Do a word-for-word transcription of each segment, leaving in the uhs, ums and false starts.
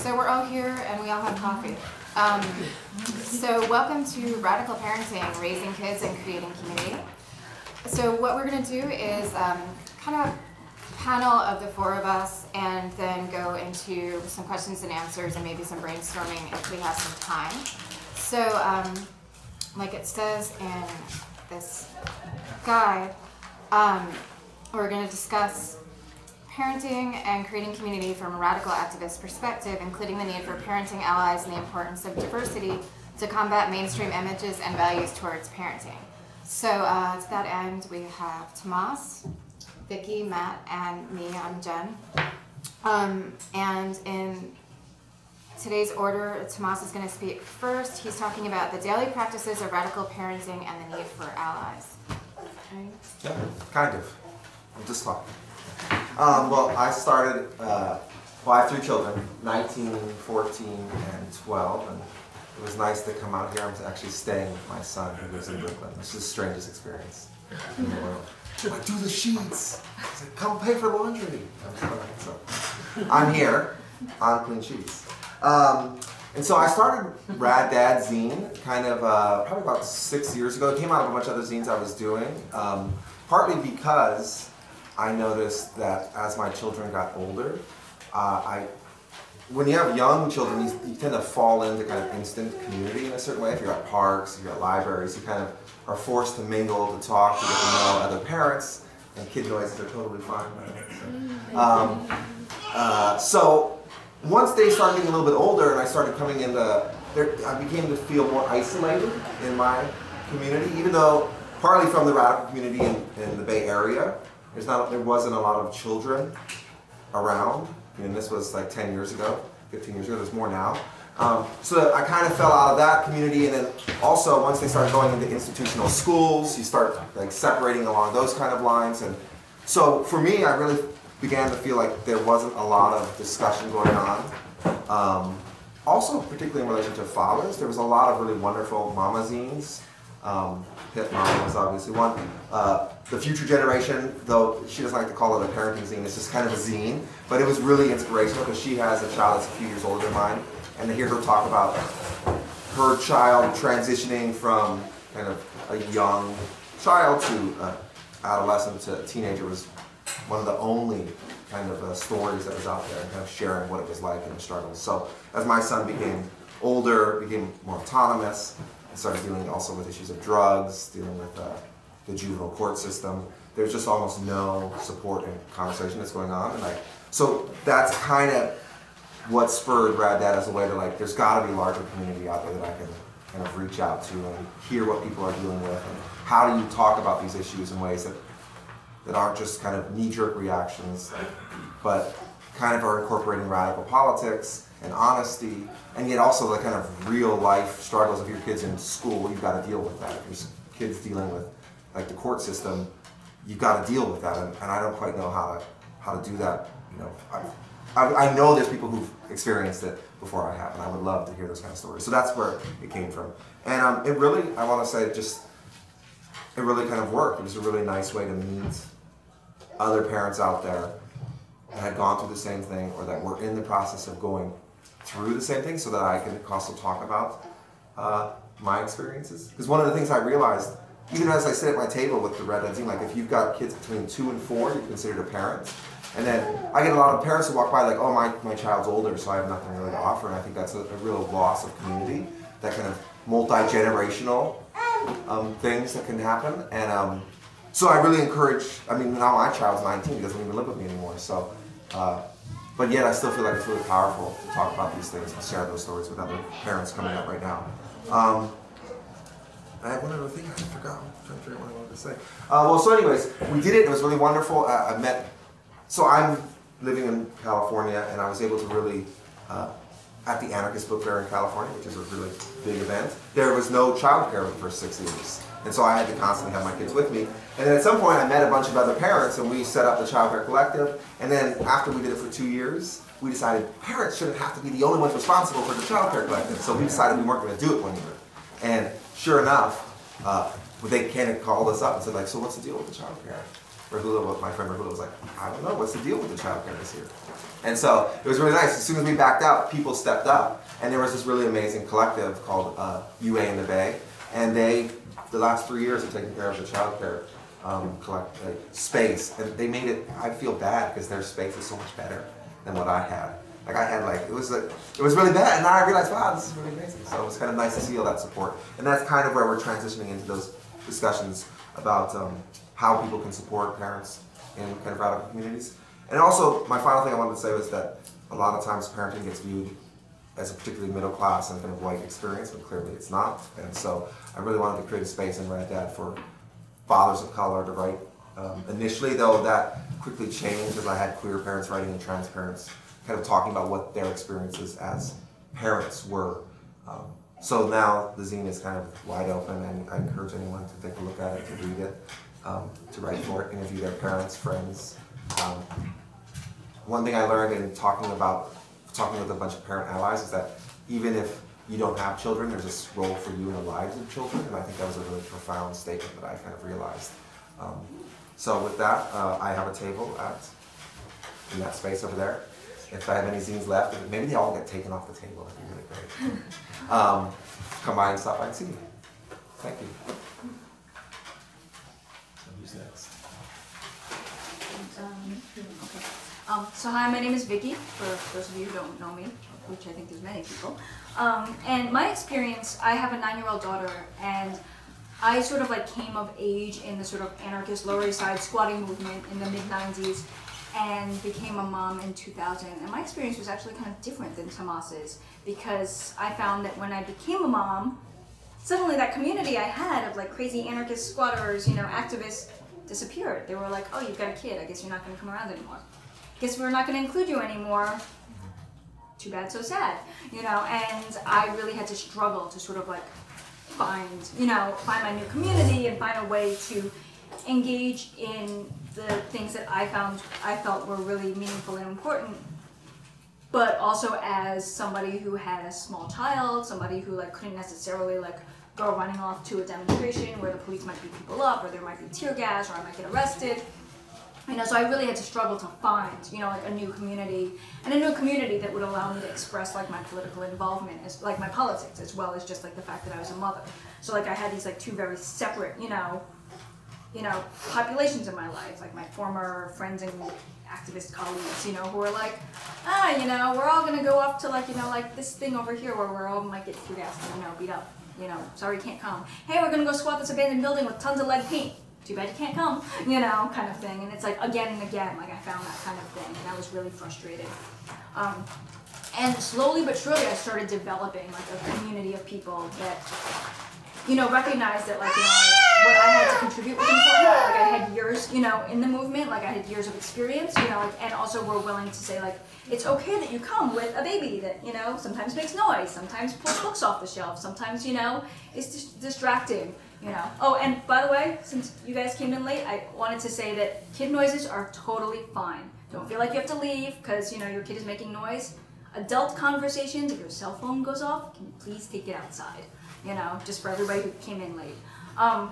So we're all here and we all have coffee. Um, so welcome to Radical Parenting, Raising Kids and Creating Community. So what we're going to do is um, kind of panel of the four of us and then go into some questions and answers and maybe some brainstorming if we have some time. So um, like it says in this guide, um, we're going to discuss parenting and creating community from a radical activist perspective, including the need for parenting allies and the importance of diversity to combat mainstream images and values towards parenting. So uh, to that end, we have Tomas, Vicky, Matt, and me. I'm Jen. Um, and in today's order, Tomas is going to speak first. He's talking about the daily practices of radical parenting and the need for allies. Okay. Yeah, kind of. I'm just talking. Um, well, I started, uh, well, I have three children, nineteen, fourteen, and twelve, and it was nice to come out here. I'm actually staying with my son who lives in Brooklyn, which is the strangest experience in the world. Like, do the sheets. He's like, come pay for laundry. I'm, like, so, I'm here on Clean Sheets. Um, and so I started Rad Dad Zine kind of uh, probably about six years ago. It came out of a bunch of other zines I was doing, um, partly because I noticed that as my children got older, uh, I, when you have young children, you, you tend to fall into kind of instant community in a certain way. If you're at parks, if you're at libraries, you kind of are forced to mingle, to talk, to get to know other parents, and kid noises are totally fine. So, um, uh, so once they started getting a little bit older and I started coming into, there, I began to feel more isolated in my community, even though partly from the radical community in, in the Bay Area. There's not, there wasn't a lot of children around. I mean, this was like ten years ago, fifteen years ago, there's more now. Um, so I kind of fell out of that community, and then also once they started going into institutional schools, you start like separating along those kind of lines. And so for me, I really began to feel like there wasn't a lot of discussion going on. Um, also, particularly in relation to fathers, there was a lot of really wonderful mama zines. Um, Hit Mama was obviously one. Uh, the Future Generation, though she doesn't like to call it a parenting zine, it's just kind of a zine, but it was really inspirational because she has a child that's a few years older than mine, and to hear her talk about her child transitioning from kind of a young child to an adolescent to a teenager was one of the only kind of uh, stories that was out there, and kind of sharing what it was like in the struggles. So as my son became older, became more autonomous, I started dealing also with issues of drugs, dealing with uh, the juvenile court system. There's just almost no support and conversation that's going on. And like, so that's kind of what spurred Rad Dad as a way to like, there's gotta be a larger community out there that I can kind of reach out to and hear what people are dealing with. And how do you talk about these issues in ways that, that aren't just kind of knee-jerk reactions, but kind of are incorporating radical politics and honesty, and yet also the kind of real life struggles of your kids in school. You've got to deal with that. If there's kids dealing with like the court system, you've got to deal with that, and, and I don't quite know how to how to do that. You know, I, I, I know there's people who've experienced it before I have, and I would love to hear those kind of stories. So that's where it came from, and um, it really, I want to say, just it really kind of worked. It was a really nice way to meet other parents out there that had gone through the same thing or that were in the process of going through the same thing, so that I can also talk about uh, my experiences. Because one of the things I realized, even as I sit at my table with the Rad Dad Zine, like if you've got kids between two and four, you're considered a parent. And then I get a lot of parents who walk by like, oh, my, my child's older, so I have nothing really to offer. And I think that's a, a real loss of community, that kind of multi-generational um, things that can happen. And um, so I really encourage, I mean, now my child's nineteen, he doesn't even live with me anymore. So. Uh, But yet I still feel like it's really powerful to talk about these things and share those stories with other parents coming up right now. Um, I had one other thing I forgot. I'm trying to figure out what I wanted to say. Uh, well, so anyways, we did it. It was really wonderful. Uh, I met, so I'm living in California, and I was able to really, uh, at the Anarchist Book Fair in California, which is a really big event, there was no childcare for six years. And so I had to constantly have my kids with me. And then at some point I met a bunch of other parents and we set up the Child Care Collective. And then after we did it for two years, we decided parents shouldn't have to be the only ones responsible for the Child Care Collective. So we decided we weren't going to do it one year. And sure enough, uh, they kind of called us up and said like, so what's the deal with the child care? Rahula, my friend Rahula was like, I don't know, what's the deal with the childcare this year? And so it was really nice. As soon as we backed out, people stepped up. And there was this really amazing collective called uh, U A in the Bay. And they, the last three years, have taken care of the childcare um, collect, like, space. And they made it, I feel bad because their space is so much better than what I had. Like I had like, it was like, it was really bad. And now I realized, wow, this is really amazing. So it was kind of nice to see all that support. And that's kind of where we're transitioning into those discussions about um, how people can support parents in kind of radical communities. And also, my final thing I wanted to say was that a lot of times parenting gets viewed as a particularly middle class and kind of white experience, but clearly it's not. And so I really wanted to create a space in Rad Dad for fathers of color to write. Um, initially, though, that quickly changed as I had queer parents writing and trans parents kind of talking about what their experiences as parents were. Um, so now the zine is kind of wide open, and I encourage anyone to take a look at it, to read it, um, to write for it, interview their parents, friends. Um, one thing I learned in talking about, talking with a bunch of parent allies is that even if you don't have children, there's this role for you in the lives of children, and I think that was a really profound statement that I kind of realized. Um, so with that, uh, I have a table at, in that space over there. If I have any zines left, maybe they all get taken off the table, that'd be really great. Um, come by and stop by and see me. Thank you. So who's next? Um, okay. Um, so hi, my name is Vicky, for those of you who don't know me, which I think there's many people. Um, and my experience, I have a nine-year-old daughter, and I sort of like came of age in the sort of anarchist Lower East Side squatting movement in the mid nineties, and became a mom in two thousand. And my experience was actually kind of different than Tomas's, because I found that when I became a mom, suddenly that community I had of like crazy anarchist squatters, you know, activists, disappeared. They were like, oh, you've got a kid, I guess you're not going to come around anymore. Guess we're not going to include you anymore. Too bad, so sad. You know, and I really had to struggle to sort of like find, you know, find my new community and find a way to engage in the things that I found, I felt were really meaningful and important. But also as somebody who had a small child, somebody who like couldn't necessarily like go running off to a demonstration where the police might beat people up, or there might be tear gas, or I might get arrested. You know, so I really had to struggle to find, you know, like a new community, and a new community that would allow me to express like my political involvement, as like my politics, as well as just like the fact that I was a mother. So like I had these like two very separate, you know, you know, populations in my life, like my former friends and activist colleagues, you know, who were like, ah, you know, we're all gonna go up to like, you know, like this thing over here where we're all might get tear gas and, you know, beat up. You know, sorry, can't come. Hey, we're gonna go squat this abandoned building with tons of lead paint. Too bad you can't come, you know, kind of thing. And it's like again and again, like I found that kind of thing, and I was really frustrated. Um, and slowly but surely, I started developing like a community of people that, you know, recognized that like, you know, like, what I had to contribute was important. Like I had years, you know, in the movement, like I had years of experience, you know, like, and also were willing to say like, it's okay that you come with a baby that, you know, sometimes makes noise, sometimes pulls books off the shelf, sometimes, you know, is dis distracting, you know. Oh, and by the way, since you guys came in late, I wanted to say that kid noises are totally fine. Don't feel like you have to leave because, you know, your kid is making noise. Adult conversations, if your cell phone goes off, can you please take it outside, you know, just for everybody who came in late. Um,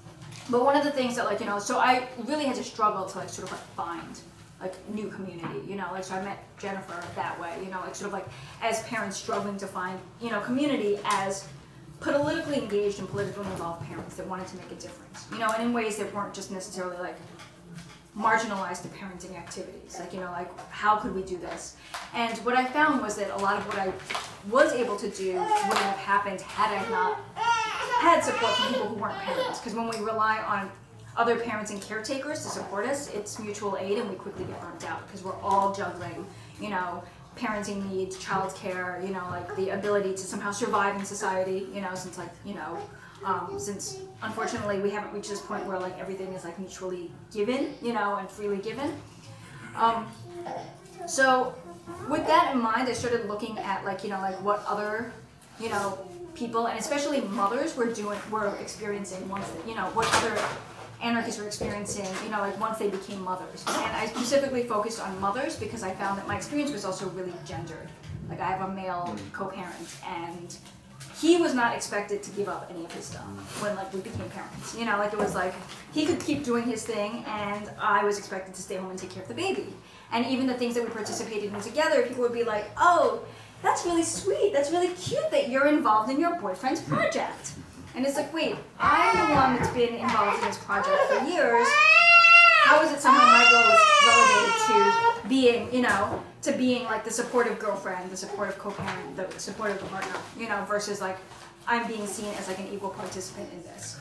but one of the things that, like, you know, so I really had to struggle to, like, sort of, like, find like new community, you know, like, so I met Jennifer that way, you know, like sort of like as parents struggling to find, you know, community as politically engaged and politically involved parents that wanted to make a difference, you know, and in ways that weren't just necessarily like marginalized to parenting activities, like, you know, like how could we do this? And what I found was that a lot of what I was able to do wouldn't have happened had I not had support from people who weren't parents, because when we rely on other parents and caretakers to support us, it's mutual aid, and we quickly get burnt out because we're all juggling, you know, parenting needs, childcare, you know, like the ability to somehow survive in society, you know, since like, you know, um, since unfortunately we haven't reached this point where like everything is like mutually given, you know, and freely given. Um, so with that in mind, I started looking at like, you know, like what other, you know, people, and especially mothers were doing, were experiencing once, you know, what other anarchists were experiencing, you know, like once they became mothers. And I specifically focused on mothers because I found that my experience was also really gendered. Like I have a male co-parent, and he was not expected to give up any of his stuff when like we became parents. You know, like it was like he could keep doing his thing, and I was expected to stay home and take care of the baby. And even the things that we participated in together, people would be like, "Oh, that's really sweet. That's really cute that you're involved in your boyfriend's project." And it's like, wait, I'm the one that's been involved in this project for years. How is it somehow my role is relegated to being, you know, to being like the supportive girlfriend, the supportive co-parent, the supportive partner, you know, versus like I'm being seen as like an equal participant in this.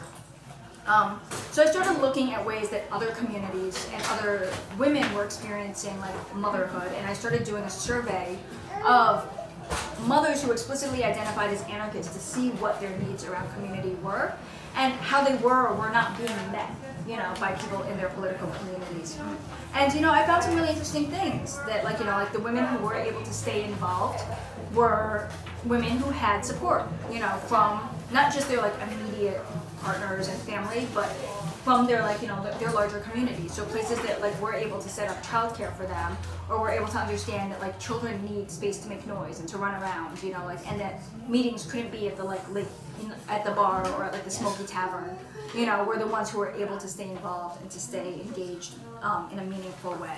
Um, so I started looking at ways that other communities and other women were experiencing like motherhood, and I started doing a survey of mothers who explicitly identified as anarchists to see what their needs around community were and how they were or were not being met, you know, by people in their political communities. And, you know, I found some really interesting things that, like, you know, like the women who were able to stay involved were women who had support, you know, from not just their, like, immediate partners and family, but from their, like, you know, their larger communities. So places that, like, were able to set up childcare for them, or were able to understand that, like, children need space to make noise and to run around, you know, like, and that meetings couldn't be at the, like, late, in, at the bar or at, like, the Smoky Tavern, you know, were the ones who were able to stay involved and to stay engaged um, in a meaningful way.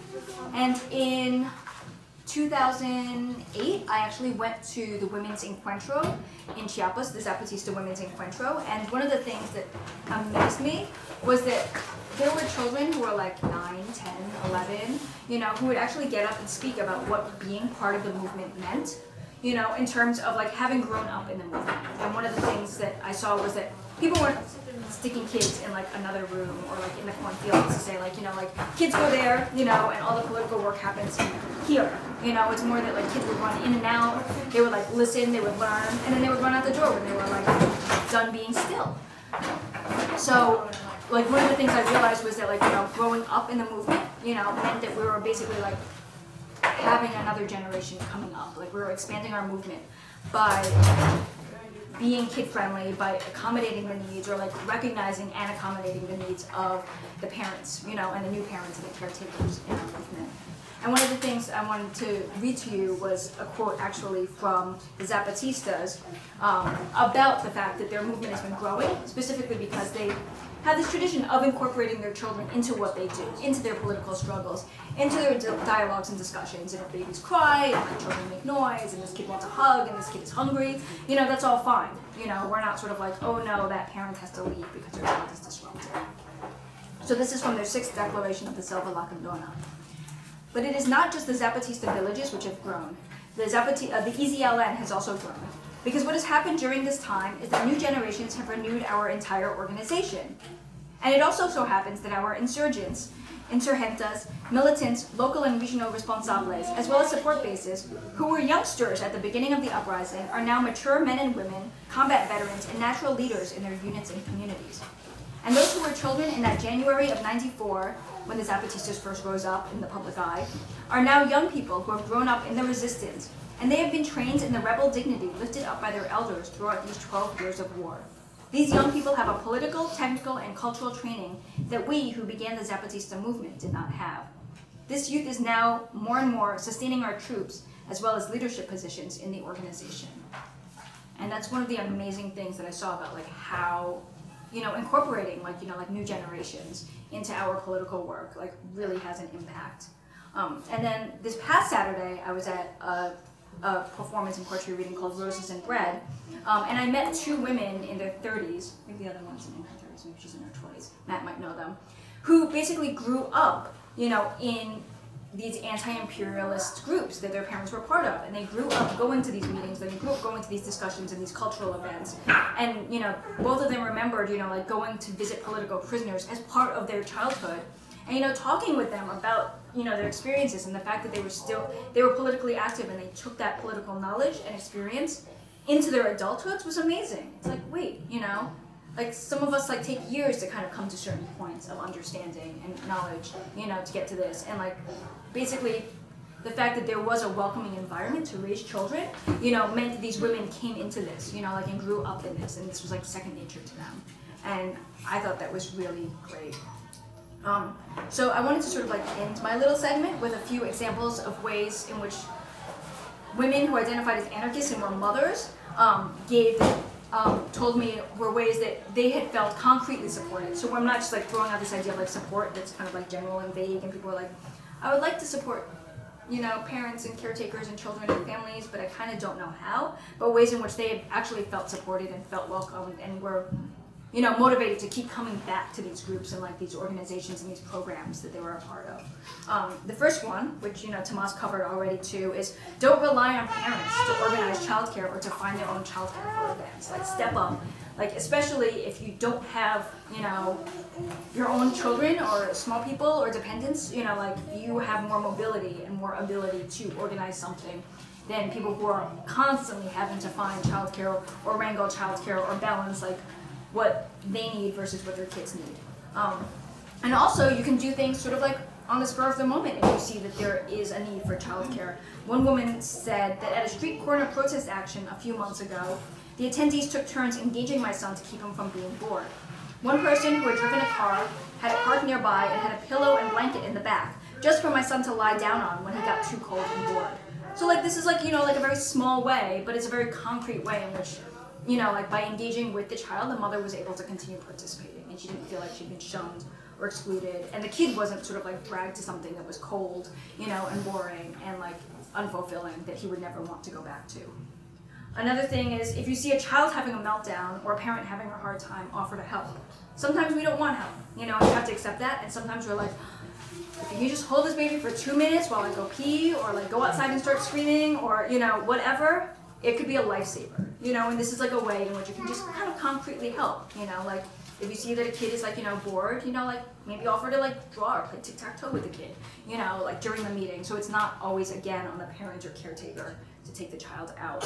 And in two thousand eight, I actually went to the Women's Encuentro in Chiapas, the Zapatista Women's Encuentro, and one of the things that amazed me was that there were children who were like nine, ten, eleven, you know, who would actually get up and speak about what being part of the movement meant, you know, in terms of like having grown up in the movement. And one of the things that I saw was that people weren't sticking kids in like another room or like in the cornfields to say like, you know, like kids go there, you know, and all the political work happens here. You know, it's more that like kids would run in and out, they would like listen, they would learn, and then they would run out the door when they were like done being still. So like one of the things I realized was that like, you know, growing up in the movement, you know, meant that we were basically like having another generation coming up. Like we were expanding our movement by being kid-friendly, by accommodating the needs, or like recognizing and accommodating the needs of the parents, you know, and the new parents and the caretakers in our movement. And one of the things I wanted to read to you was a quote actually from the Zapatistas um, about the fact that their movement has been growing, specifically because they have this tradition of incorporating their children into what they do, into their political struggles, into their dialogues and discussions. And if babies cry, and like children make noise, and this kid wants a hug, and this kid is hungry, you know, that's all fine. You know, we're not sort of like, oh no, that parent has to leave because their child is disrupted. So this is from their sixth declaration of the Selva Lacandona. But it is not just the Zapatista villages which have grown. The, Zapati- uh, the E Z L N has also grown. Because what has happened during this time is that new generations have renewed our entire organization. And it also so happens that our insurgents, insurgentas, militants, local and regional responsables, as well as support bases, who were youngsters at the beginning of the uprising, are now mature men and women, combat veterans, and natural leaders in their units and communities. And those who were children in that January of ninety-four, when the Zapatistas first rose up in the public eye, are now young people who have grown up in the resistance, and they have been trained in the rebel dignity lifted up by their elders throughout these twelve years of war. These young people have a political, technical, and cultural training that we, who began the Zapatista movement, did not have. This youth is now more and more sustaining our troops, as well as leadership positions in the organization. And that's one of the amazing things that I saw about like how, you know, incorporating like, you know, like new generations into our political work, like really has an impact. Um, and then this past Saturday, I was at a, a performance and poetry reading called Roses and Bread, um, and I met two women in their thirties, maybe the other one isn't in her thirties, maybe she's in her twenties, Matt might know them, who basically grew up, you know, in these anti-imperialist groups that their parents were part of, and they grew up going to these meetings, they grew up going to these discussions and these cultural events, and you know, both of them remembered, you know, like going to visit political prisoners as part of their childhood, and you know, talking with them about, you know, their experiences and the fact that they were still, they were politically active and they took that political knowledge and experience into their adulthoods was amazing. It's like, wait, you know, like some of us like take years to kind of come to certain points of understanding and knowledge, you know, to get to this, and like basically the fact that there was a welcoming environment to raise children, you know, meant that these women came into this, you know, like and grew up in this, and this was like second nature to them, and I thought that was really great. Um, so I wanted to sort of like end my little segment with a few examples of ways in which women who identified as anarchists and were mothers um, gave, um, told me were ways that they had felt concretely supported. So I'm not just like throwing out this idea of like support that's kind of like general and vague, and people are like, I would like to support, you know, parents and caretakers and children and families, but I kind of don't know how. But ways in which they had actually felt supported and felt welcomed and were, you know, motivated to keep coming back to these groups and like these organizations and these programs that they were a part of. Um, the first one, which, you know, Tomas covered already too, is don't rely on parents to organize childcare or to find their own childcare programs. Like step up, like especially if you don't have, you know, your own children or small people or dependents, you know, like you have more mobility and more ability to organize something than people who are constantly having to find childcare or wrangle childcare or balance like what they need versus what their kids need. Um, and also you can do things sort of like on the spur of the moment if you see that there is a need for childcare. One woman said that at a street corner protest action a few months ago, the attendees took turns engaging my son to keep him from being bored. One person who had driven a car had it parked nearby and had a pillow and blanket in the back, just for my son to lie down on when he got too cold and bored. So like this is like, you know, like a very small way, but it's a very concrete way in which, you know, like by engaging with the child, the mother was able to continue participating and she didn't feel like she'd been shunned or excluded, and the kid wasn't sort of like dragged to something that was cold, you know, and boring and like unfulfilling that he would never want to go back to. Another thing is if you see a child having a meltdown or a parent having a hard time, offer to help. Sometimes we don't want help, you know, and you have to accept that, and sometimes we're like, if you just hold this baby for two minutes while I go pee or like go outside and start screaming or, you know, whatever, it could be a lifesaver, you know, and this is like a way in which you can just kind of concretely help, you know, like if you see that a kid is like, you know, bored, you know, like maybe offer to like draw or play tic-tac-toe with the kid, you know, like during the meeting. So it's not always, again, on the parent or caretaker to take the child out.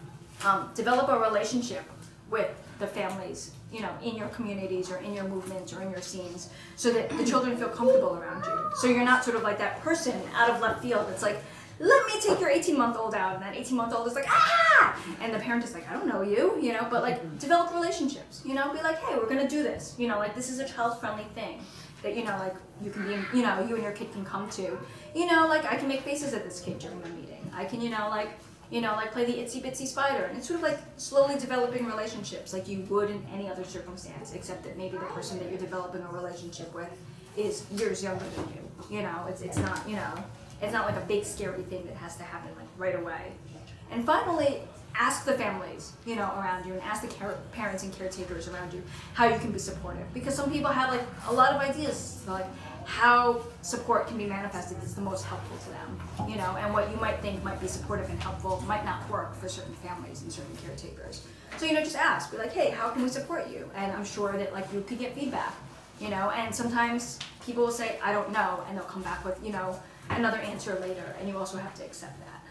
Um, develop a relationship with the families, you know, in your communities or in your movements or in your scenes so that the children feel comfortable around you. So you're not sort of like that person out of left field that's like, let me take your eighteen-month-old out, and that eighteen-month-old is like, ah! And the parent is like, I don't know you, you know, but like, develop relationships, you know, be like, hey, we're gonna do this, you know, like, this is a child-friendly thing that, you know, like, you can be, you know, you and your kid can come to, you know, like, I can make faces at this kid during the meeting, I can, you know, like, you know, like, play the itsy bitsy spider, and it's sort of like slowly developing relationships like you would in any other circumstance, except that maybe the person that you're developing a relationship with is years younger than you, you know, it's, it's not, you know, it's not like a big scary thing that has to happen like right away. And finally, ask the families, you know, around you, and ask the care parents and caretakers around you how you can be supportive. Because some people have like a lot of ideas, like how support can be manifested is the most helpful to them, you know, and what you might think might be supportive and helpful might not work for certain families and certain caretakers. So, you know, just ask, be like, hey, how can we support you? And I'm sure that like you could get feedback, you know, and sometimes people will say, I don't know, and they'll come back with, you know, another answer later, and you also have to accept that.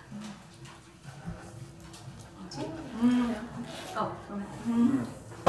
Mm. Oh, mm.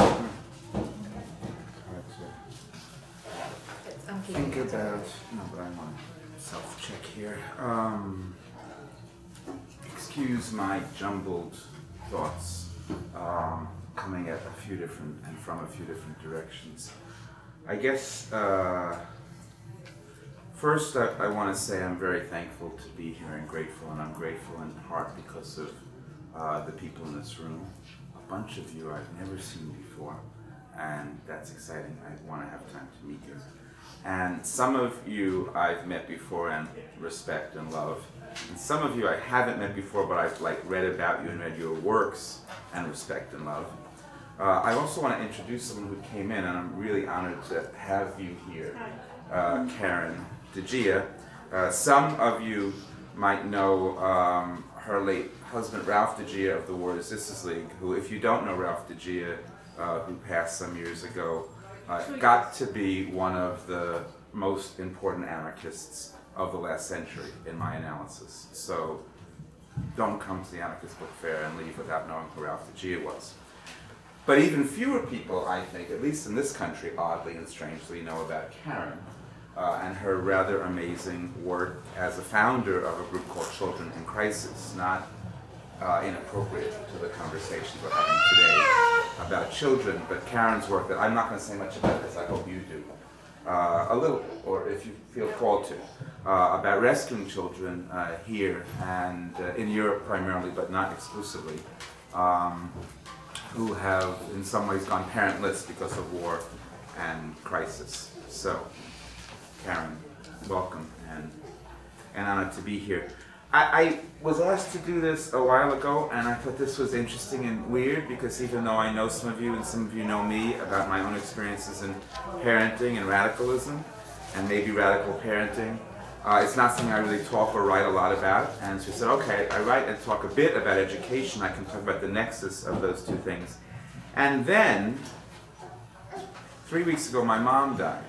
Think about, no, but I'm on self-check here. Um, excuse my jumbled thoughts, um, coming at a few different, and from a few different directions. I guess, uh, first, I, I want to say I'm very thankful to be here and grateful, and I'm grateful in heart because of uh, the people in this room. A bunch of you I've never seen before, and that's exciting. I want to have time to meet you. And some of you I've met before and respect and love, and some of you I haven't met before, but I've like read about you and read your works and respect and love. Uh, I also want to introduce someone who came in, and I'm really honored to have you here, uh, Karen DeGia. Uh, some of you might know um, her late husband, Ralph DeGia of the War Resistance League, who, if you don't know Ralph DeGia, uh, who passed some years ago, uh, got to be one of the most important anarchists of the last century in my analysis. So don't come to the Anarchist Book Fair and leave without knowing who Ralph DeGia was. But even fewer people, I think, at least in this country, oddly and strangely, know about Karen. Uh, and her rather amazing work as a founder of a group called Children in Crisis, not uh, inappropriate to the conversations we're having today about children, but Karen's work that I'm not going to say much about because I hope you do. uh, a little, or if you feel called to, uh, about rescuing children uh, here and uh, in Europe primarily, but not exclusively, um, who have in some ways gone parentless because of war and crisis. So, Karen, welcome, and, and honored to be here. I, I was asked to do this a while ago, and I thought this was interesting and weird because even though I know some of you and some of you know me about my own experiences in parenting and radicalism, and maybe radical parenting, uh, it's not something I really talk or write a lot about. And she said, okay, I write and talk a bit about education. I can talk about the nexus of those two things. And then, three weeks ago, my mom died.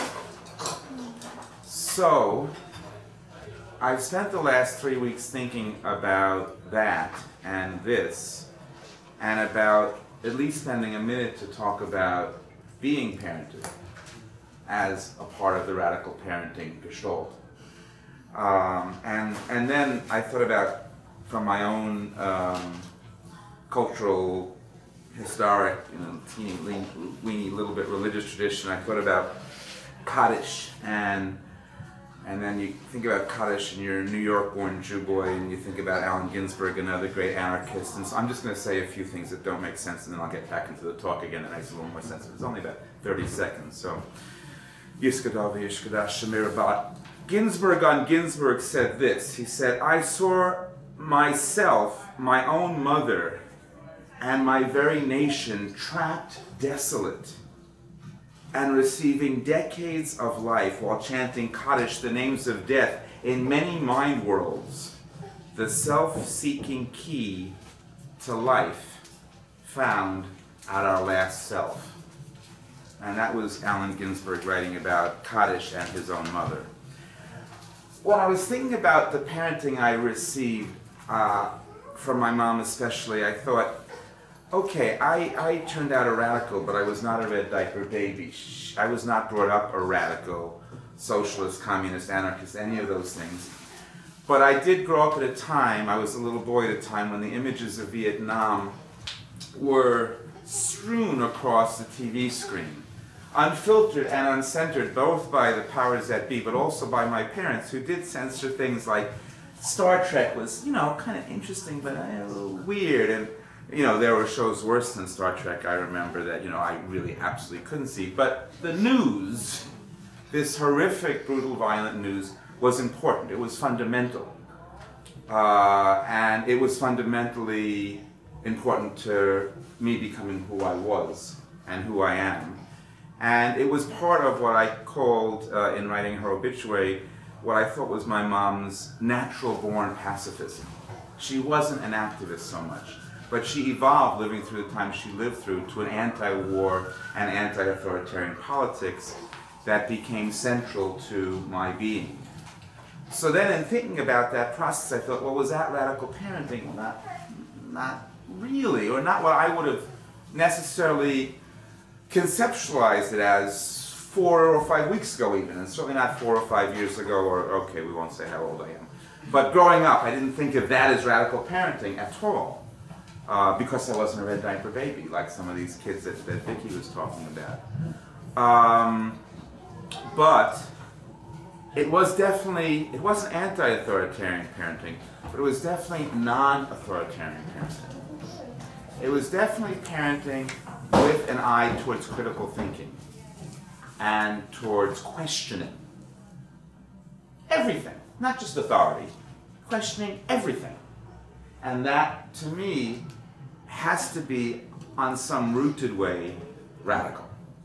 So, I've spent the last three weeks thinking about that and this, and about at least spending a minute to talk about being parented as a part of the radical parenting gestalt. Um, and, and then I thought about, from my own um, cultural, historic, you know, teeny, lean, weeny, little bit religious tradition, I thought about Kaddish, and And then you think about Kaddish and you're a New York-born Jew boy, and you think about Allen Ginsberg, another great anarchist. And so I'm just going to say a few things that don't make sense, and then I'll get back into the talk again that makes a little more sense. It's only about thirty seconds, so. Yiskadav Yishkadash Shemirabat. Ginsberg on Ginsberg said this. He said, I saw myself, my own mother, and my very nation trapped, desolate, and receiving decades of life while chanting Kaddish, the names of death, in many mind worlds, the self-seeking key to life found at our last self. And that was Allen Ginsberg writing about Kaddish and his own mother. When I was thinking about the parenting I received uh, from my mom especially, I thought, okay, I, I turned out a radical, but I was not a red diaper baby. I was not brought up a radical, socialist, communist, anarchist, any of those things. But I did grow up at a time, I was a little boy at a time, when the images of Vietnam were strewn across the T V screen, unfiltered and uncensored, both by the powers that be, but also by my parents, who did censor things like Star Trek was, you know, kind of interesting, but a little weird. And you know, there were shows worse than Star Trek, I remember, that, you know, I really absolutely couldn't see. But the news, this horrific, brutal, violent news, was important. It was fundamental. Uh, and it was fundamentally important to me becoming who I was and who I am. And it was part of what I called, uh, in writing her obituary, what I thought was my mom's natural-born pacifism. She wasn't an activist so much, but she evolved, living through the time she lived through, to an anti-war and anti-authoritarian politics that became central to my being. So then in thinking about that process, I thought, well, was that radical parenting? Well, not, not really, or not what I would have necessarily conceptualized it as four or five weeks ago even, and certainly not four or five years ago, or, okay, we won't say how old I am. But growing up, I didn't think of that as radical parenting at all. Uh, because I wasn't a red diaper baby, like some of these kids that, that Vicki was talking about. Um, but it was definitely, it wasn't anti-authoritarian parenting, but it was definitely non-authoritarian parenting. It was definitely parenting with an eye towards critical thinking and towards questioning everything, not just authority, questioning everything. And that, to me, has to be, on some rooted way, radical.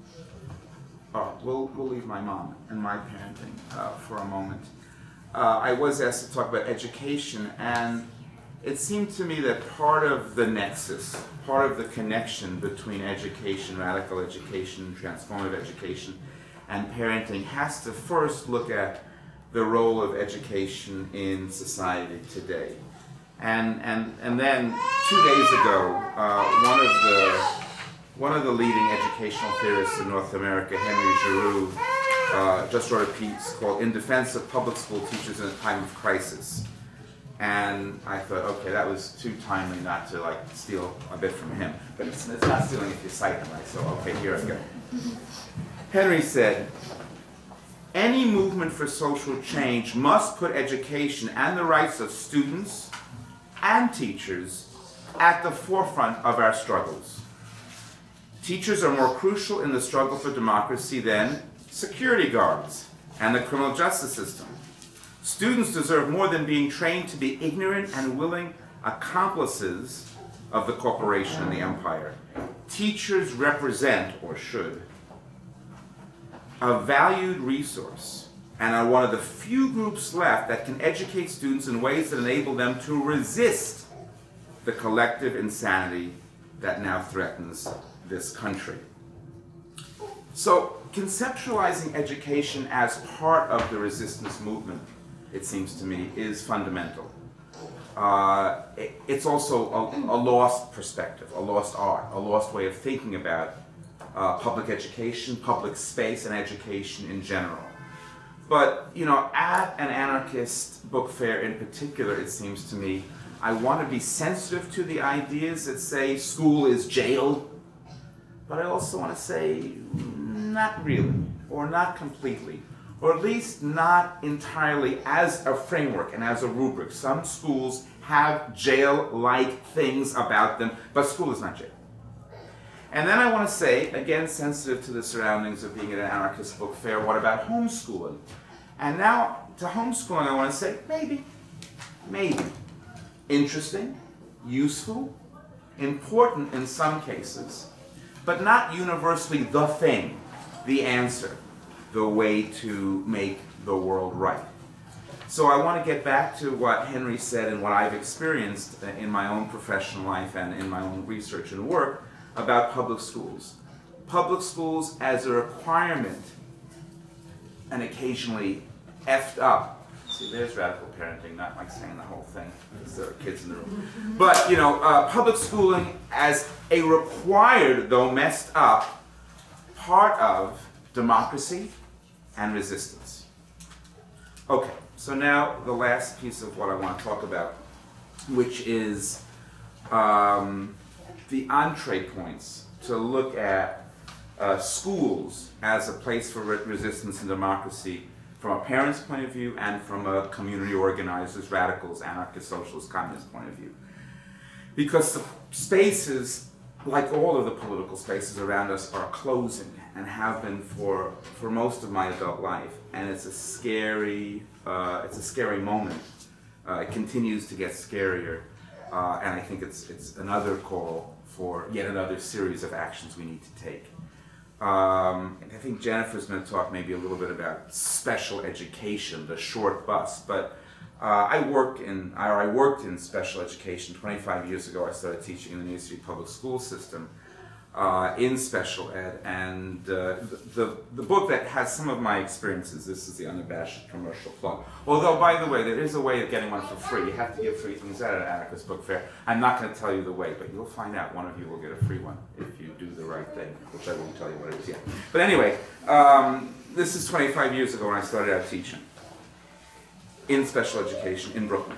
Oh, we'll, we'll leave my mom and my parenting uh, for a moment. Uh, I was asked to talk about education, and it seemed to me that part of the nexus, part of the connection between education, radical education, transformative education, and parenting has to first look at the role of education in society today. And, and, and then two days ago, uh, one of the one of the leading educational theorists in North America, Henry Giroux, uh, just wrote a piece called "In Defense of Public School Teachers in a Time of Crisis." And I thought, okay, that was too timely not to like steal a bit from him. But it's, it's not stealing if you cite him, right? So okay, here I go. Henry said, any movement for social change must put education and the rights of students and teachers at the forefront of our struggles. Teachers are more crucial in the struggle for democracy than security guards and the criminal justice system. Students deserve more than being trained to be ignorant and willing accomplices of the corporation and the empire. Teachers represent, or should, a valued resource and are one of the few groups left that can educate students in ways that enable them to resist the collective insanity that now threatens this country. So, conceptualizing education as part of the resistance movement, it seems to me, is fundamental. Uh, it, it's also a, a lost perspective, a lost art, a lost way of thinking about uh, public education, public space, and education in general. But, you know, at an anarchist book fair in particular, it seems to me, I want to be sensitive to the ideas that say school is jail, but I also want to say not really, or not completely, or at least not entirely as a framework and as a rubric. Some schools have jail-like things about them, but school is not jail. And then I want to say, again, sensitive to the surroundings of being at an anarchist book fair, what about homeschooling? And now, to homeschooling, I want to say, maybe, maybe. Interesting, useful, important in some cases, but not universally the thing, the answer, the way to make the world right. So I want to get back to what Henry said and what I've experienced in my own professional life and in my own research and work about public schools. Public schools as a requirement, and occasionally effed up. See, there's radical parenting, not like saying the whole thing, because there are kids in the room. But, you know, uh, public schooling as a required, though messed up, part of democracy and resistance. Okay, so now the last piece of what I want to talk about, which is um, the entree points to look at uh, schools as a place for re resistance and democracy from a parent's point of view and from a community organizers, radicals, anarchist, socialist, communist point of view. Because the spaces, like all of the political spaces around us, are closing and have been for, for most of my adult life. And it's a scary, uh, it's a scary moment. Uh, it continues to get scarier. Uh, and I think it's, it's another call for yet another series of actions we need to take. Um, I think Jennifer's going to talk maybe a little bit about special education, the short bus. But uh, I work in, or I worked in special education twenty-five years ago. I started teaching in the New York City public school system uh, in special ed. And uh, the, the, the book that has some of my experiences, this is the unabashed commercial plug. Although, by the way, there is a way of getting one for free. You have to give free things at an anarchist book fair. I'm not going to tell you the way, but you'll find out. One of you will get a free one if you do the right thing, which I won't tell you what it is yet. But anyway, um, this is twenty-five years ago when I started out teaching in special education in Brooklyn.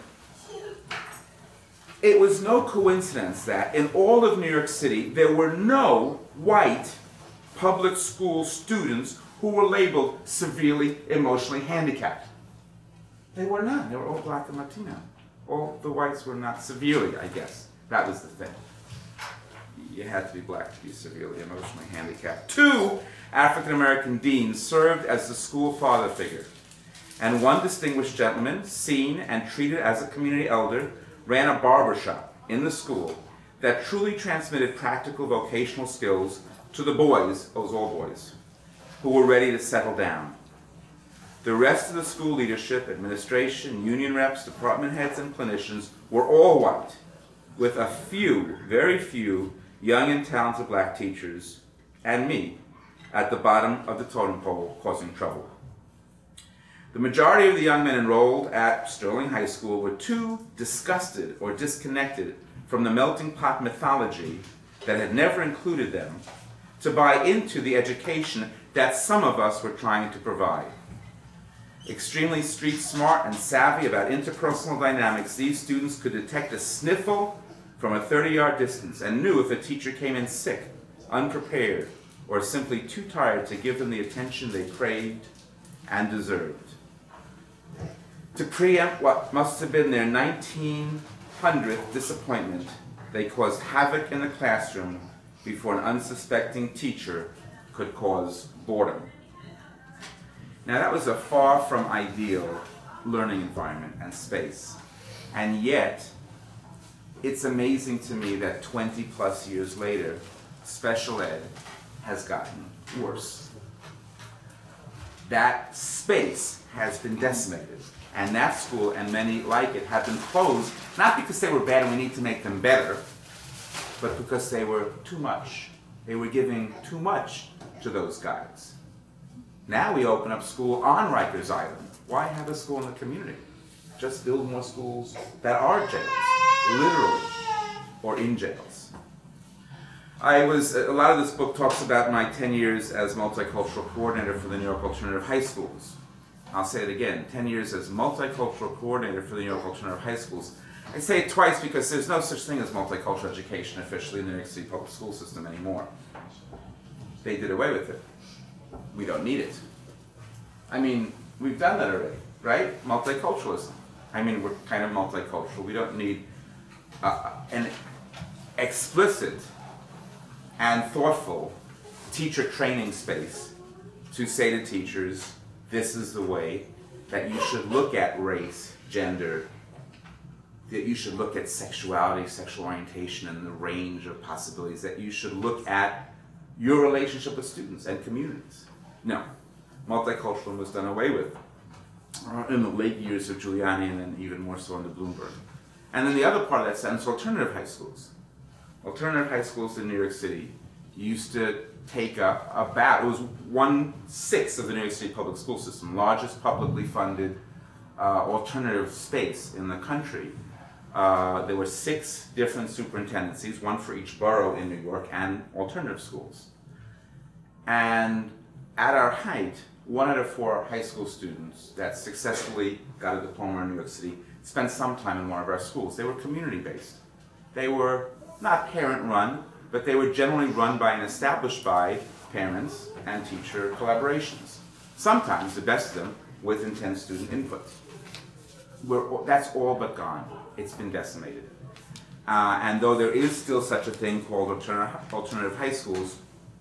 It was no coincidence that in all of New York City, there were no white public school students who were labeled severely emotionally handicapped. They were not. They were all black and Latino. All the whites were not severely, I guess. That was the thing. You had to be black to be severely emotionally handicapped. Two African-American deans served as the school father figure. And one distinguished gentleman, seen and treated as a community elder, ran a barbershop in the school that truly transmitted practical vocational skills to the boys, those all boys, who were ready to settle down. The rest of the school leadership, administration, union reps, department heads, and clinicians were all white, with a few, very few, young and talented black teachers, and me, at the bottom of the totem pole causing trouble. The majority of the young men enrolled at Sterling High School were too disgusted or disconnected from the melting pot mythology that had never included them to buy into the education that some of us were trying to provide. Extremely street smart and savvy about interpersonal dynamics, these students could detect a sniffle from a thirty-yard distance and knew if a teacher came in sick, unprepared, or simply too tired to give them the attention they craved and deserved. To preempt what must have been their nineteen hundredth disappointment, they caused havoc in the classroom before an unsuspecting teacher could cause boredom. Now that was a far from ideal learning environment and space, and yet it's amazing to me that twenty plus years later, special ed has gotten worse. That space has been decimated, and that school and many like it have been closed, not because they were bad and we need to make them better, but because they were too much. They were giving too much to those guys. Now we open up school on Rikers Island. Why have a school in the community? Just build more schools that are jails, literally, or in jails. I was, a lot of this book talks about my ten years as multicultural coordinator for the New York Alternative High Schools. I'll say it again, ten years as multicultural coordinator for the New York Alternative High Schools. I say it twice because there's no such thing as multicultural education officially in the New York City public school system anymore. They did away with it. We don't need it. I mean, we've done that already, right? Multiculturalism. I mean, we're kind of multicultural. We don't need uh, an explicit and thoughtful teacher training space to say to teachers, this is the way that you should look at race, gender, that you should look at sexuality, sexual orientation, and the range of possibilities, that you should look at your relationship with students and communities. No, multiculturalism was done away with uh, in the late years of Giuliani, and then even more so under Bloomberg. And then the other part of that sentence, alternative high schools. Alternative high schools in New York City used to take up about, it was one-sixth of the New York City public school system, largest publicly funded uh, alternative space in the country. Uh, there were six different superintendencies, one for each borough in New York, and alternative schools. And at our height, one out of four high school students that successfully got a diploma in New York City spent some time in one of our schools. They were community-based. They were not parent-run, but they were generally run by and established by parents and teacher collaborations. Sometimes, the best of them, with intense student input. We're, that's all but gone. It's been decimated. Uh, and though there is still such a thing called alternative, alternative high schools,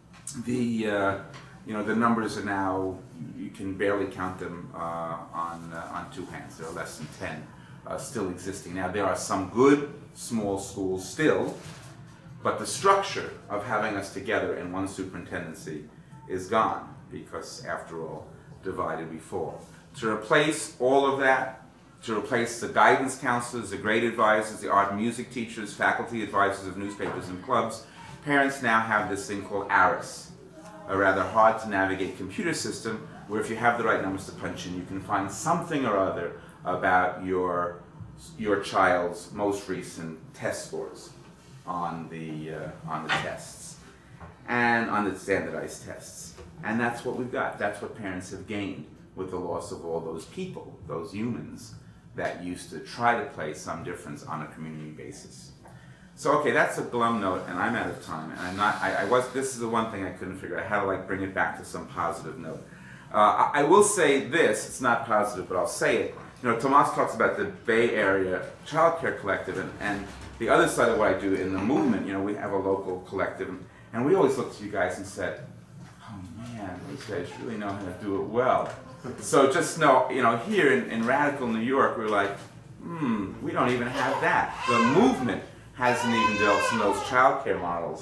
the uh, you know the numbers are now, you can barely count them uh, on uh, on two hands. There are less than ten uh, still existing. Now there are some good small schools still, but the structure of having us together in one superintendency is gone, because after all, divided we fall. To replace all of that, to replace the guidance counselors, the grade advisors, the art and music teachers, faculty advisors of newspapers and clubs, parents now have this thing called ARIS, a rather hard to navigate computer system where if you have the right numbers to punch in, you can find something or other about your, your child's most recent test scores on the, uh, on the tests and on the standardized tests. And that's what we've got. That's what parents have gained with the loss of all those people, those humans that used to try to play some difference on a community basis. So okay, that's a glum note, and I'm out of time. And I'm not. I, I was. This is the one thing I couldn't figure out how to like bring it back to some positive note. Uh, I, I will say this. It's not positive, but I'll say it. You know, Tomas talks about the Bay Area Child Care Collective, and, and the other side of what I do in the movement. You know, we have a local collective, and we always looked to you guys and said, "Oh man, these guys really know how to do it well." So just know, you know, here in, in radical New York, we're like, hmm, we don't even have that. The movement hasn't even developed some of those child care models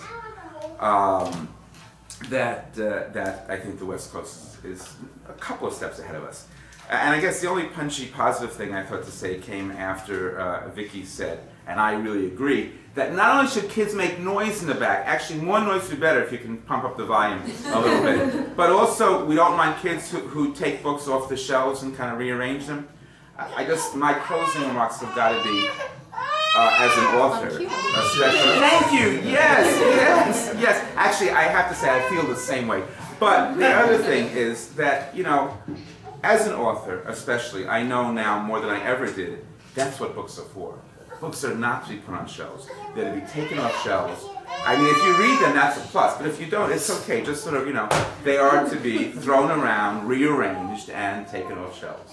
um, that, uh, that I think the West Coast is, is a couple of steps ahead of us. And I guess the only punchy positive thing I thought to say came after uh, Vicky said, and I really agree, that not only should kids make noise in the back, actually more noise would be better if you can pump up the volume a little bit, but also we don't mind kids who, who take books off the shelves and kind of rearrange them. I just, my closing remarks have got to be, uh, as an author, especially. Thank you, yes, yes, yes. Actually, I have to say I feel the same way. But the other thing is that, you know, as an author especially, I know now more than I ever did, that's what books are for. books are not to be put on shelves. They're to be taken off shelves. I mean, if you read them, that's a plus. But if you don't, it's okay. Just sort of, you know, they are to be thrown around, rearranged, and taken off shelves.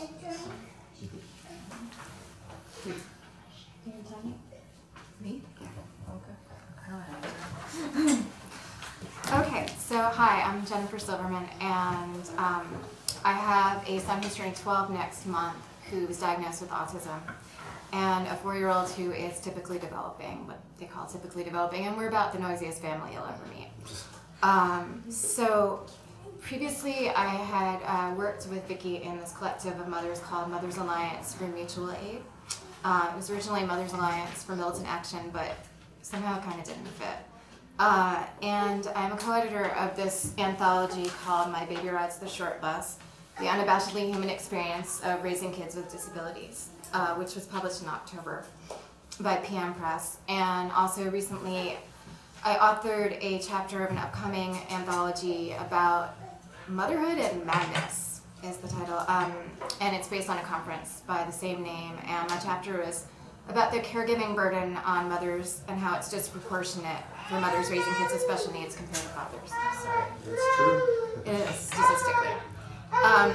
Me? Okay. Okay, so hi, I'm Jennifer Silverman, and um, I have a son who's turning twelve next month who was diagnosed with autism, and a four-year-old who is typically developing, what they call typically developing, and we're about the noisiest family you'll ever meet. Um, so previously I had uh, worked with Vicki in this collective of mothers called Mothers Alliance for Mutual Aid. Uh, it was originally Mothers Alliance for Militant Action, but somehow it kind of didn't fit. Uh, and I'm a co-editor of this anthology called My Baby Rides the Short Bus, The Unabashedly Human Experience of Raising Kids with Disabilities, uh, which was published in October by P M Press. And also recently, I authored a chapter of an upcoming anthology about motherhood and madness, is the title. Um, and it's based on a conference by the same name. And my chapter was about the caregiving burden on mothers and how it's disproportionate for mothers raising kids with special needs compared to fathers. Sorry. It's true. It is, statistically. Um,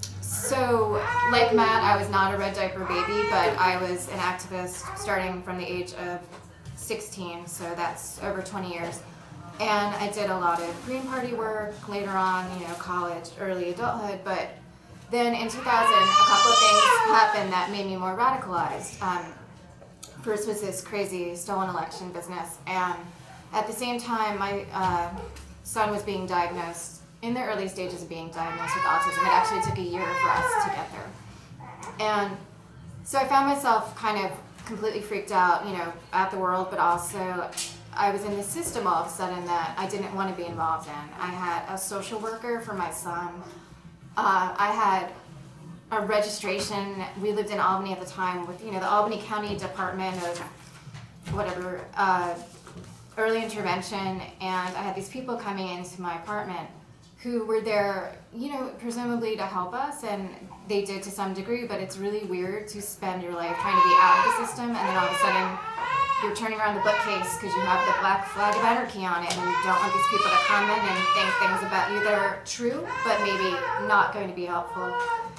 so, like Matt, I was not a red diaper baby, but I was an activist starting from the age of sixteen, so that's over twenty years. And I did a lot of Green Party work, later on, you know, college, early adulthood, but then in two thousand, a couple of things happened that made me more radicalized. Um, first was this crazy stolen election business, and at the same time, my uh, son was being diagnosed, in the early stages of being diagnosed with autism. It actually took a year for us to get there. And so I found myself kind of completely freaked out, you know, at the world, but also I was in this system all of a sudden that I didn't want to be involved in. I had a social worker for my son. Uh, I had a registration. We lived in Albany at the time with, you know, the Albany County Department of whatever, uh, early intervention, and I had these people coming into my apartment who were there, you know, presumably to help us, and they did to some degree, but it's really weird to spend your life trying to be out of the system, and then all of a sudden you're turning around the bookcase because you have the black flag of anarchy on it, and you don't want these people to come in and think things about you that are true, but maybe not going to be helpful.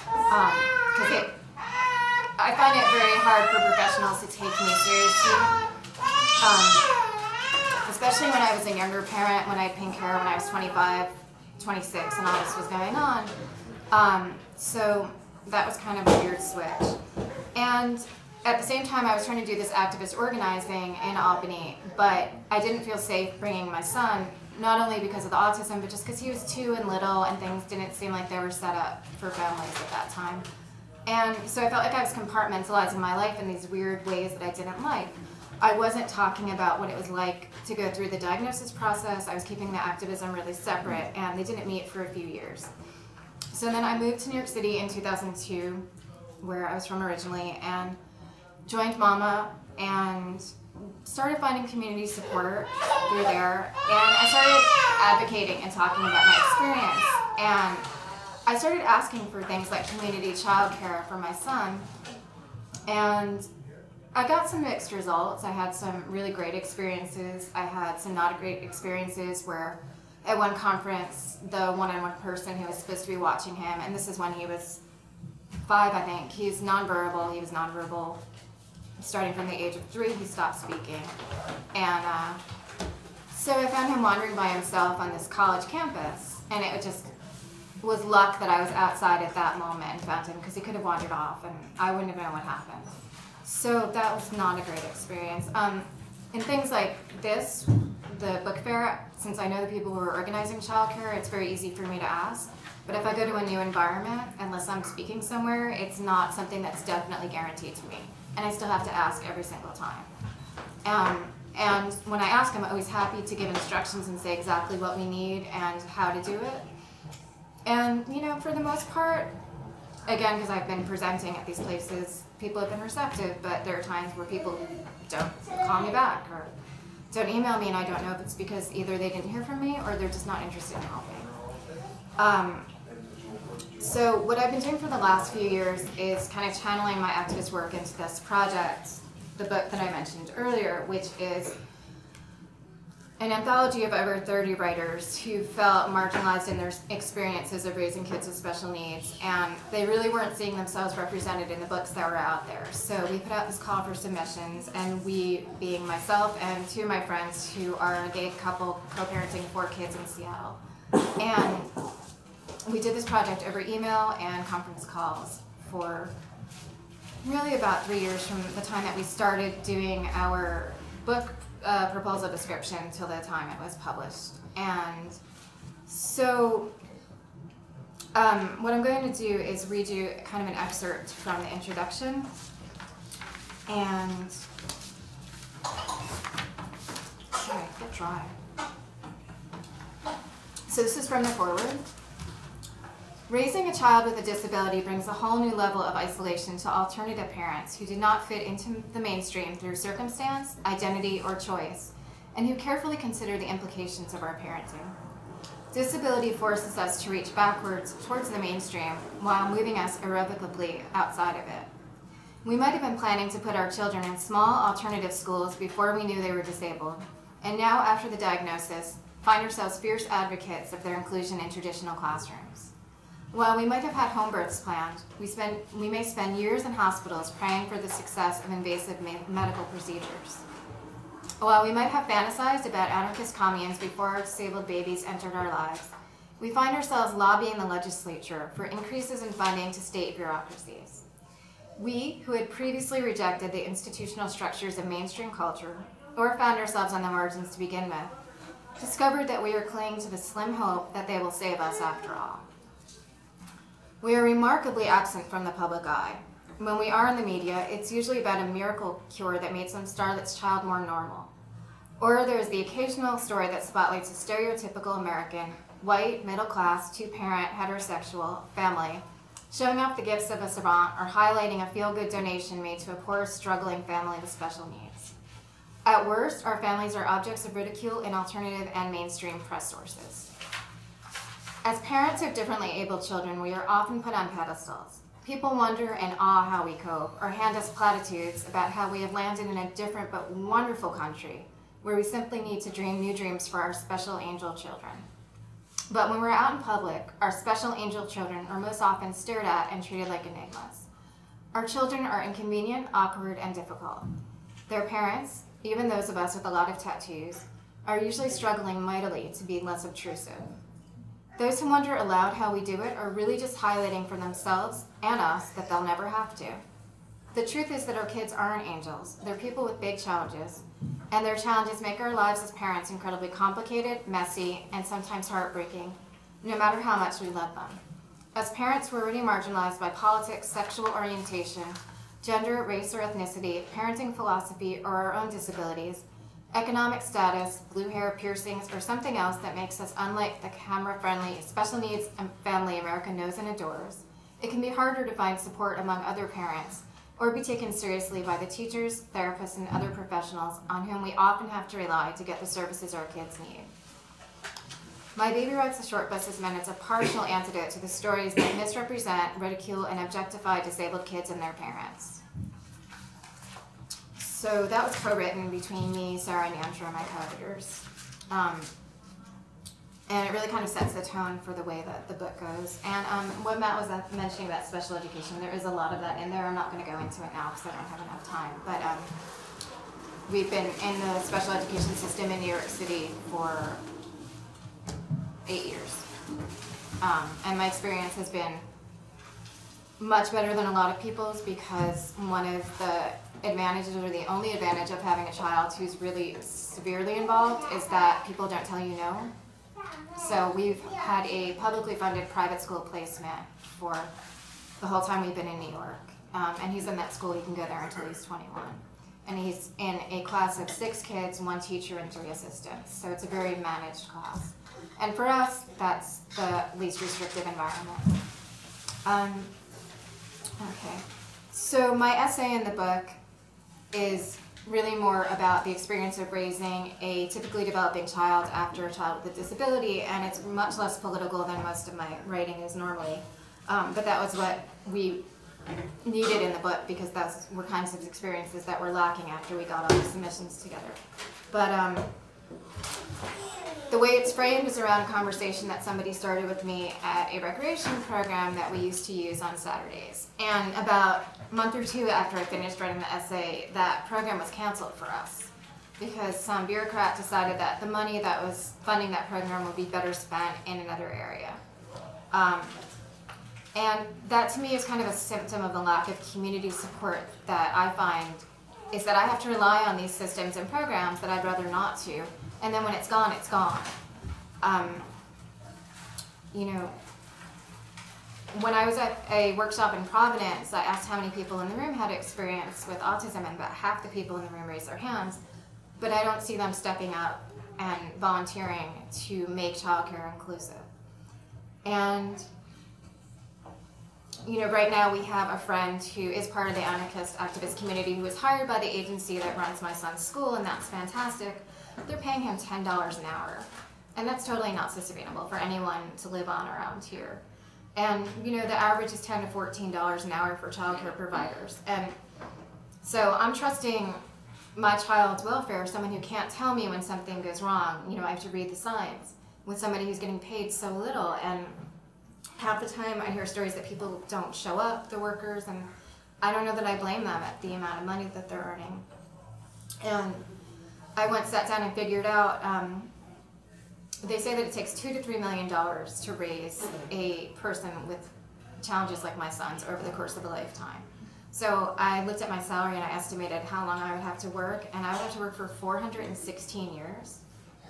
Because um, it, I find it very hard for professionals to take me seriously. Um, especially when I was a younger parent, when I had pink hair, when I was twenty-five, twenty-six, and all this was going on. Um, so that was kind of a weird switch. And at the same time, I was trying to do this activist organizing in Albany, but I didn't feel safe bringing my son, not only because of the autism, but just because he was two and little, and things didn't seem like they were set up for families at that time. And so I felt like I was compartmentalizing my life in these weird ways that I didn't like. I wasn't talking about what it was like to go through the diagnosis process. I was keeping the activism really separate, and they didn't meet for a few years. So then I moved to New York City in two thousand two, where I was from originally, and joined MAMA and started finding community support through there. And I started advocating and talking about my experience. And I started asking for things like community childcare for my son. And I got some mixed results. I had some really great experiences. I had some not great experiences where at one conference, the one-on-one person who was supposed to be watching him, and this is when he was five, I think, he's nonverbal, he was nonverbal. Starting from the age of three, he stopped speaking. And uh, so I found him wandering by himself on this college campus, and it just was luck that I was outside at that moment and found him, because he could have wandered off, and I wouldn't have known what happened. So that was not a great experience. Um, and things like this, the book fair, since I know the people who are organizing childcare, it's very easy for me to ask. But if I go to a new environment, unless I'm speaking somewhere, it's not something that's definitely guaranteed to me. And I still have to ask every single time. Um, and when I ask, I'm always happy to give instructions and say exactly what we need and how to do it. And, you know, for the most part, again, because I've been presenting at these places, people have been receptive, but there are times where people don't call me back or don't email me, and I don't know if it's because either they didn't hear from me or they're just not interested in helping. Um, so what I've been doing for the last few years is kind of channeling my activist work into this project the book that I mentioned earlier, which is an anthology of over thirty writers who felt marginalized in their experiences of raising kids with special needs, and they really weren't seeing themselves represented in the books that were out there. So we put out this call for submissions, and we, being myself and two of my friends who are a gay couple co-parenting four kids in Seattle, and we did this project over email and conference calls for really about three years from the time that we started doing our book uh, proposal description till the time it was published. And so um, what I'm going to do is read you kind of an excerpt from the introduction. And sorry, get dry. So this is from the foreword. Raising a child with a disability brings a whole new level of isolation to alternative parents who do not fit into the mainstream through circumstance, identity, or choice, and who carefully consider the implications of our parenting. Disability forces us to reach backwards towards the mainstream while moving us irrevocably outside of it. We might have been planning to put our children in small alternative schools before we knew they were disabled, and now after the diagnosis, find ourselves fierce advocates of their inclusion in traditional classrooms. While we might have had home births planned, we, spend, we may spend years in hospitals praying for the success of invasive me- medical procedures. While we might have fantasized about anarchist communes before our disabled babies entered our lives, we find ourselves lobbying the legislature for increases in funding to state bureaucracies. We, who had previously rejected the institutional structures of mainstream culture, or found ourselves on the margins to begin with, discovered that we are clinging to the slim hope that they will save us after all. We are remarkably absent from the public eye. When we are in the media, it's usually about a miracle cure that made some starlet's child more normal. Or there is the occasional story that spotlights a stereotypical American, white, middle-class, two-parent, heterosexual family, showing off the gifts of a savant or highlighting a feel-good donation made to a poor, struggling family with special needs. At worst, our families are objects of ridicule in alternative and mainstream press sources. As parents of differently abled children, we are often put on pedestals. People wonder and awe how we cope, or hand us platitudes about how we have landed in a different but wonderful country, where we simply need to dream new dreams for our special angel children. But when we're out in public, our special angel children are most often stared at and treated like enigmas. Our children are inconvenient, awkward, and difficult. Their parents, even those of us with a lot of tattoos, are usually struggling mightily to be less obtrusive. Those who wonder aloud how we do it are really just highlighting for themselves and us that they'll never have to. The truth is that our kids aren't angels. They're people with big challenges, and their challenges make our lives as parents incredibly complicated, messy, and sometimes heartbreaking, no matter how much we love them. As parents, we're already marginalized by politics, sexual orientation, gender, race or ethnicity, parenting philosophy, or our own disabilities, economic status, blue hair, piercings, or something else that makes us unlike the camera-friendly, special needs family America knows and adores. It can be harder to find support among other parents or be taken seriously by the teachers, therapists, and other professionals on whom we often have to rely to get the services our kids need. My Baby Rides the Short Bus is meant as a partial antidote to the stories that misrepresent, ridicule, and objectify disabled kids and their parents. So that was co-written between me, Sarah, and Andrew, my co-editors. Um, and it really kind of sets the tone for the way that the book goes. And um, what Matt was mentioning about special education, there is a lot of that in there. I'm not going to go into it now because I don't have enough time. But um, we've been in the special education system in New York City for eight years. Um, and my experience has been much better than a lot of people's, because one of the advantages, or the only advantage of having a child who's really severely involved, is that people don't tell you no. So we've had a publicly funded private school placement for the whole time we've been in New York. Um, and he's in that school, he can go there until he's twenty-one. And he's in a class of six kids, one teacher, and three assistants. So it's a very managed class. And for us, that's the least restrictive environment. Um, okay. So my essay in the book is really more about the experience of raising a typically developing child after a child with a disability, and it's much less political than most of my writing is normally. Um, but that was what we needed in the book because those were kinds of experiences that were lacking after we got all the submissions together. But um, the way it's framed is around a conversation that somebody started with me at a recreation program that we used to use on Saturdays. And about a month or two after I finished writing the essay, that program was canceled for us because some bureaucrat decided that the money that was funding that program would be better spent in another area. Um, and that to me is kind of a symptom of the lack of community support that I find is that I have to rely on these systems and programs that I'd rather not to. And then when it's gone, it's gone. Um, you know, when I was at a workshop in Providence, I asked how many people in the room had experience with autism, and about half the people in the room raised their hands. But I don't see them stepping up and volunteering to make childcare inclusive. And, you know, right now we have a friend who is part of the anarchist activist community who was hired by the agency that runs my son's school, and that's fantastic. They're paying him ten dollars an hour, and that's totally not sustainable for anyone to live on around here. And you know, the average is ten to fourteen dollars an hour for childcare providers. And so I'm trusting my child's welfare, someone who can't tell me when something goes wrong. You know, I have to read the signs with somebody who's getting paid so little. And half the time I hear stories that people don't show up, the workers, and I don't know that I blame them at the amount of money that they're earning. And I once sat down and figured out, um, they say that it takes two to three million dollars to raise a person with challenges like my son's over the course of a lifetime. So I looked at my salary and I estimated how long I would have to work, and I would have to work for four hundred sixteen years.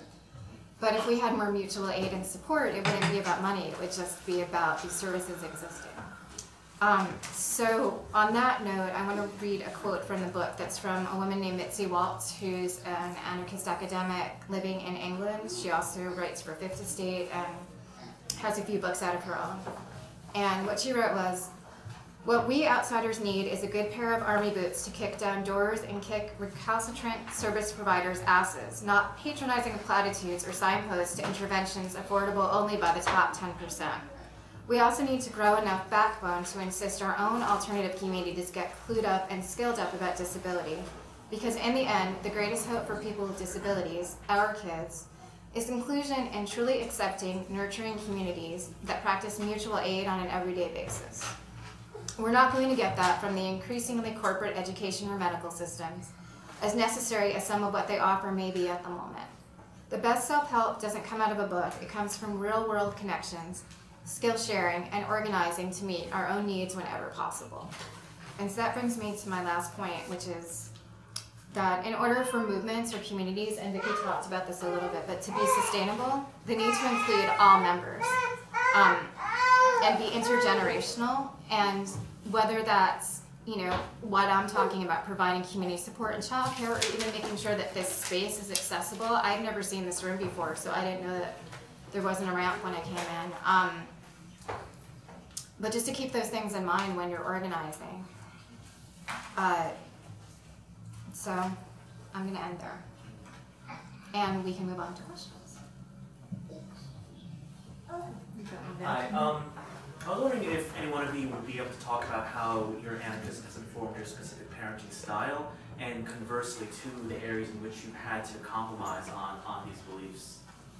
But if we had more mutual aid and support, it wouldn't be about money, it would just be about these services existing. Um, so on that note, I want to read a quote from the book that's from a woman named Mitzi Waltz, who's an anarchist academic living in England. She also writes for Fifth Estate and has a few books out of her own. And what she wrote was, "What we outsiders need is a good pair of army boots to kick down doors and kick recalcitrant service providers' asses, not patronizing platitudes or signposts to interventions affordable only by the top ten percent. We also need to grow enough backbone to insist our own alternative communities get clued up and skilled up about disability. Because in the end, the greatest hope for people with disabilities, our kids, is inclusion in truly accepting, nurturing communities that practice mutual aid on an everyday basis. We're not going to get that from the increasingly corporate education or medical systems, as necessary as some of what they offer may be at the moment. The best self-help doesn't come out of a book, it comes from real-world connections, skill sharing, and organizing to meet our own needs whenever possible." And so that brings me to my last point, which is that in order for movements or communities, and Vicky talked about this a little bit, but to be sustainable, they need to include all members um, and be intergenerational. And whether that's, you know, what I'm talking about, providing community support and childcare, or even making sure that this space is accessible. I've never seen this room before, so I didn't know that there wasn't a ramp when I came in. Um, But just to keep those things in mind when you're organizing. Uh, so I'm going to end there. And we can move on to questions. Hi. Um, I was wondering if any one of you would be able to talk about how your anarchism has informed your specific parenting style, and conversely to the areas in which you've had to compromise on, on these beliefs.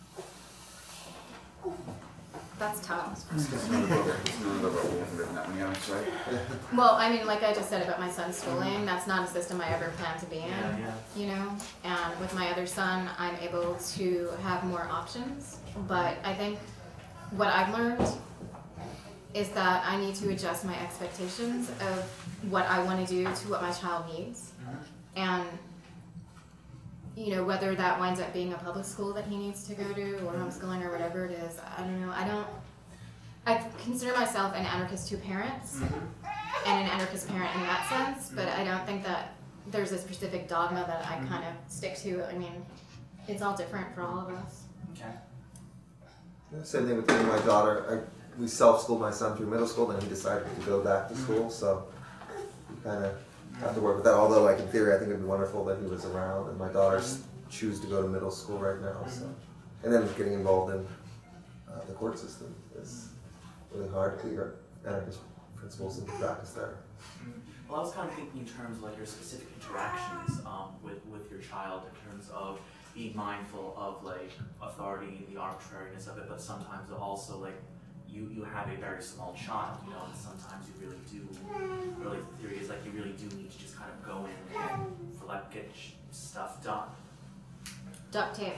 That's tough. It's not about, it's not about we haven't written that one yet, I'm sorry. Well, I mean, like I just said about my son's schooling, that's not a system I ever planned to be in, Yeah, yeah. you know? And with my other son, I'm able to have more options. But I think what I've learned is that I need to adjust my expectations of what I want to do to what my child needs. Mm-hmm. And, you know, whether that winds up being a public school that he needs to go to or homeschooling or whatever it is, I don't know. I don't, I consider myself an anarchist to parents Mm-hmm. and an anarchist parent in that sense, but I don't think that there's a specific dogma that I kind of stick to. I mean, it's all different for all of us. Okay. Yeah, same thing with me and my daughter. I, we self-schooled my son through middle school, then he decided to go back to school, so we kind of have to work with that. Although, like in theory, I think it'd be wonderful that he was around, and my daughters choose to go to middle school right now. So, and then getting involved in uh, the court system is really hard to your anarchist principles and practice there. Well, I was kind of thinking in terms of like your specific interactions um, with, with your child in terms of being mindful of like authority and the arbitrariness of it, but sometimes also like you, you have a very small child, you know, and sometimes you really do, really the theory is like you really do need to just kind of go in and for like get sh- stuff done. Duct tape.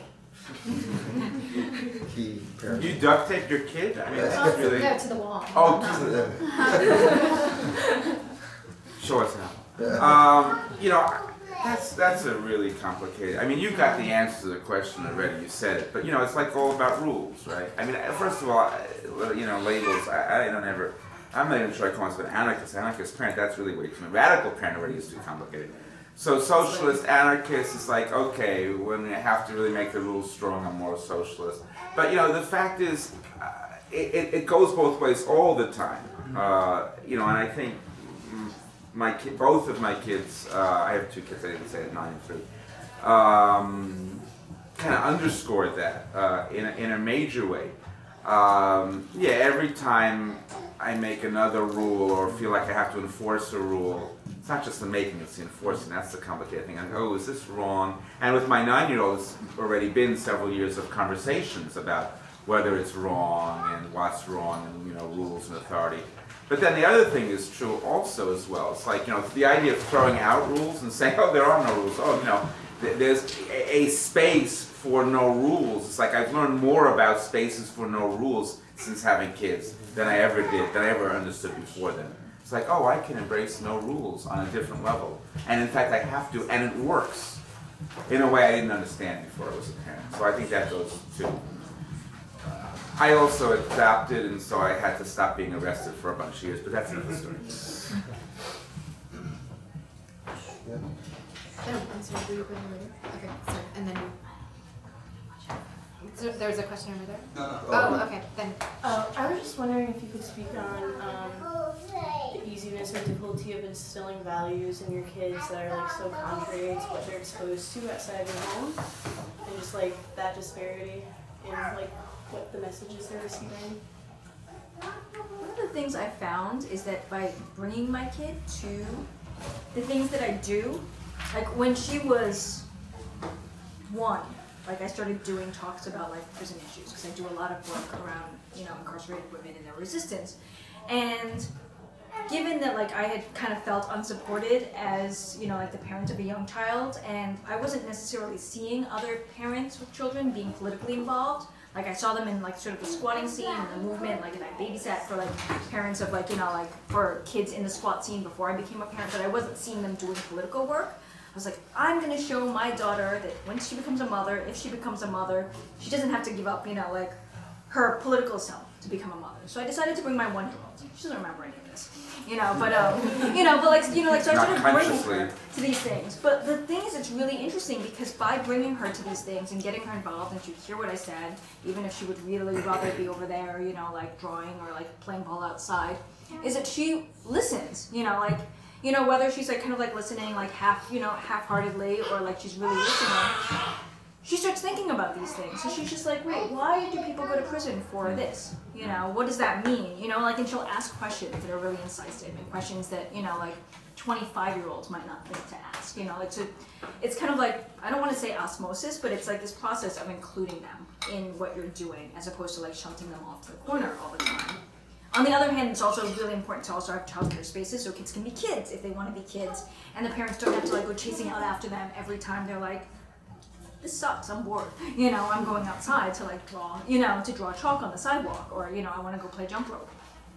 Key parent. You duct tape your kid? I mean, Oh, that's really. No, to the wall. Oh, show us now. Um, you know, that's that's a really complicated. I mean, you got the answer to the question already. You said it, but you know, it's like all about rules, right? I mean, first of all, I, you know, labels. I, I don't ever. I'm not even sure I call myself an anarchist. Anarchist parent. That's really way too. Radical parent already is too complicated. So socialist, anarchist is like, okay, when I have to really make the rules strong, I'm more socialist. But you know, the fact is, uh, it, it goes both ways all the time. Uh, you know, and I think my ki- both of my kids, uh, I have two kids, I didn't say it, nine and three, um, kind of underscored that uh, in, a, in a major way. Um, yeah, every time I make another rule or feel like I have to enforce a rule, it's not just the making, it's the enforcing. That's the complicated thing. I go, oh, is this wrong? And with my nine-year-old, it's already been several years of conversations about whether it's wrong and what's wrong and, you know, rules and authority. But then the other thing is true also as well. It's like, you know, the idea of throwing out rules and saying, oh, there are no rules. Oh, you know, th- there's a, a space for no rules. It's like I've learned more about spaces for no rules since having kids than I ever did, than I ever understood before then. It's like, oh, I can embrace no rules on a different level. And in fact, I have to, and it works in a way I didn't understand before I was a parent. So I think that goes too. I also adopted, and so I had to stop being arrested for a bunch of years, but that's another story. Yeah. Oh, I'm sorry, were you going later? Okay, sorry, and then you. So there was a question over there? No, no. Oh, okay, then. Uh, I was just wondering if you could speak on um, the easiness or difficulty of instilling values in your kids that are like so contrary to what they're exposed to outside their home, and just like that disparity in like what the messages they're receiving. One of the things I found is that by bringing my kid to the things that I do, like when she was one, like I started doing talks about like prison issues because I do a lot of work around, you know, incarcerated women and their resistance. And given that like I had kind of felt unsupported as, you know, like the parent of a young child, and I wasn't necessarily seeing other parents with children being politically involved. Like I saw them in like sort of the squatting scene and the movement, like and I babysat for like parents of like, you know, like for kids in the squat scene before I became a parent, but I wasn't seeing them doing political work. I was like, I'm gonna show my daughter that when she becomes a mother, if she becomes a mother, she doesn't have to give up, you know, like her political self to become a mother. So I decided to bring my one-year-old. She doesn't remember any of this, you know, but um, you know, but like, you know, like so I Not started bringing consciously. her to these things. But the thing is, it's really interesting because by bringing her to these things and getting her involved, and she'd hear what I said, even if she would really rather be over there, you know, like drawing or like playing ball outside, is that she listens, you know, like. You know, whether she's like kind of like listening like half, you know, half-heartedly or like she's really listening, she starts thinking about these things. So she's just like, wait, why do people go to prison for this? You know, what does that mean? You know, like, and she'll ask questions that are really incisive and questions that, you know, like twenty-five-year-olds might not think to ask. You know, like, so it's kind of like, I don't want to say osmosis, but it's like this process of including them in what you're doing as opposed to like shunting them off to the corner all the time. On the other hand, it's also really important to also have childcare spaces so kids can be kids if they want to be kids, and the parents don't have to like go chasing out after them every time they're like, this sucks, I'm bored. You know, I'm going outside to like draw, you know, to draw chalk on the sidewalk, or, you know, I want to go play jump rope.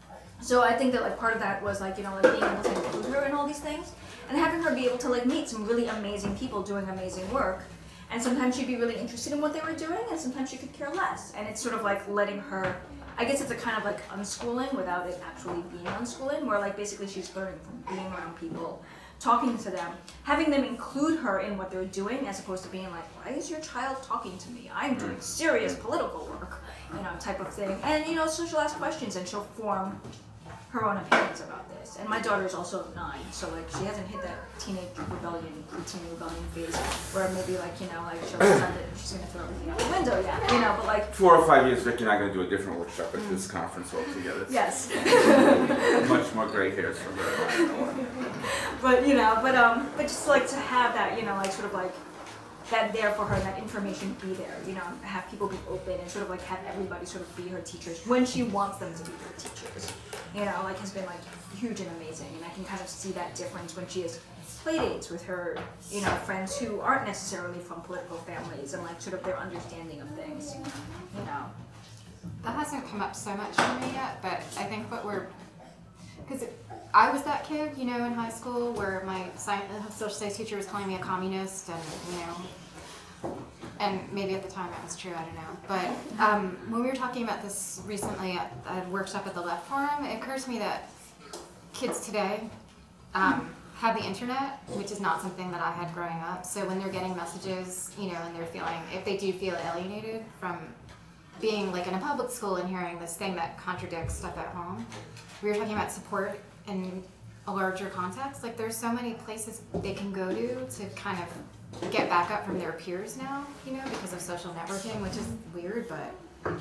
So I think that like part of that was like, you know, like being able to include her in all these things, and having her be able to like meet some really amazing people doing amazing work. And sometimes she'd be really interested in what they were doing, and sometimes she could care less. And it's sort of like letting her, I guess it's a kind of like unschooling without it actually being unschooling, where like basically she's learning from being around people, talking to them, having them include her in what they're doing as opposed to being like, why is your child talking to me? I'm doing serious political work, you know, type of thing. And, you know, so she'll ask questions and she'll form her own opinions about this. And my daughter's also nine, so like she hasn't hit that teenage rebellion, preteen rebellion phase where maybe like, you know, like she'll decide that she's gonna throw everything out the window yet, you know, but like, Four or five years, Vicky and I are going to do a different workshop at this conference altogether. yes. Much more gray hairs for her. I don't know why. But, you know, but, um, but just like to have that, you know, like sort of like, that there for her, and that information be there, you know, have people be open and sort of like have everybody sort of be her teachers when she wants them to be her teachers, you know, like has been like huge and amazing, and I can kind of see that difference when she has play dates with her, you know, friends who aren't necessarily from political families, and like sort of their understanding of things, you know. That hasn't come up so much for me yet, but I think what we're, because I was that kid, you know, in high school where my science, social studies teacher was calling me a communist, and you know, and maybe at the time that was true, I don't know. But um, when we were talking about this recently at a workshop at the Left Forum, it occurs to me that kids today um, have the internet, which is not something that I had growing up. So when they're getting messages, you know, and they're feeling, if they do feel alienated from being like in a public school and hearing this thing that contradicts stuff at home, we were talking about support in a larger context. Like there's so many places they can go to to kind of get back up from their peers now, you know, because of social networking, which is weird, but um,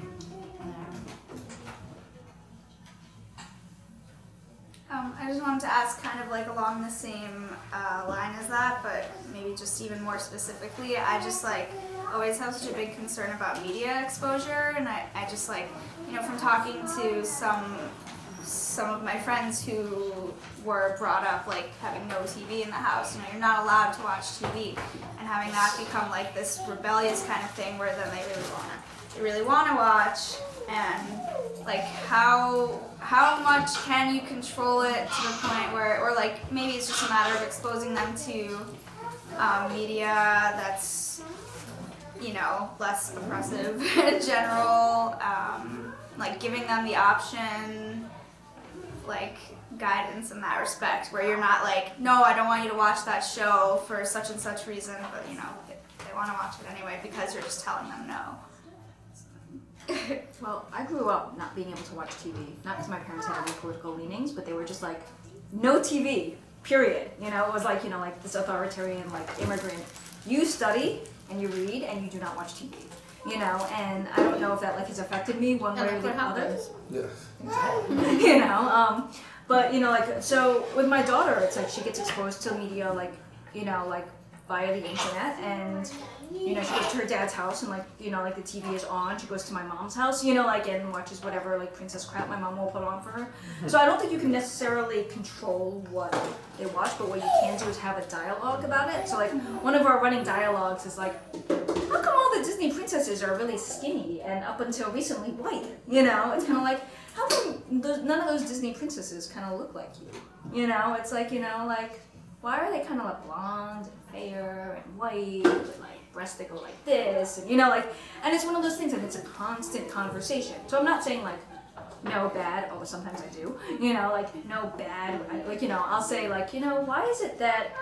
Um, I just wanted to ask kind of like along the same uh, line as that, but maybe just even more specifically. I just like always have such a big concern about media exposure, and I, I just like, you know, from talking to some some of my friends who were brought up like having no T V in the house, you know, you're not allowed to watch T V, and having that become like this rebellious kind of thing where then they really wanna they really wanna watch, and like how how much can you control it to the point where, or like maybe it's just a matter of exposing them to um, media that's, you know, less oppressive in general, um, like giving them the option, like guidance in that respect, where you're not like, no, I don't want you to watch that show for such and such reason, but you know, they want to watch it anyway because you're just telling them no. Well, I grew up not being able to watch T V. Not because my parents had any political leanings, but they were just like, no T V, period. You know, it was like, you know, like this authoritarian, like immigrant. You study and you read and you do not watch T V. You know, and I don't know if that like has affected me one way or the other. Yes. You know, um, but you know, like so with my daughter, it's like she gets exposed to media, like you know, like via the internet, and you know, she goes to her dad's house and like, you know, like the T V is on. She goes to my mom's house, you know, like and watches whatever like princess crap my mom will put on for her. So I don't think you can necessarily control what they watch, but what you can do is have a dialogue about it. So like one of our running dialogues is like, how come all the Disney princesses are really skinny and up until recently white? You know, it's kind of like, how come those, none of those Disney princesses kind of look like you? You know, it's like, you know, like, why are they kind of like blonde and fair and white with like breasts that go like this, and you know, like, and it's one of those things, and it's a constant conversation. So I'm not saying like no bad, although sometimes I do, you know, like no bad, like, you know, I'll say like, you know, why is it that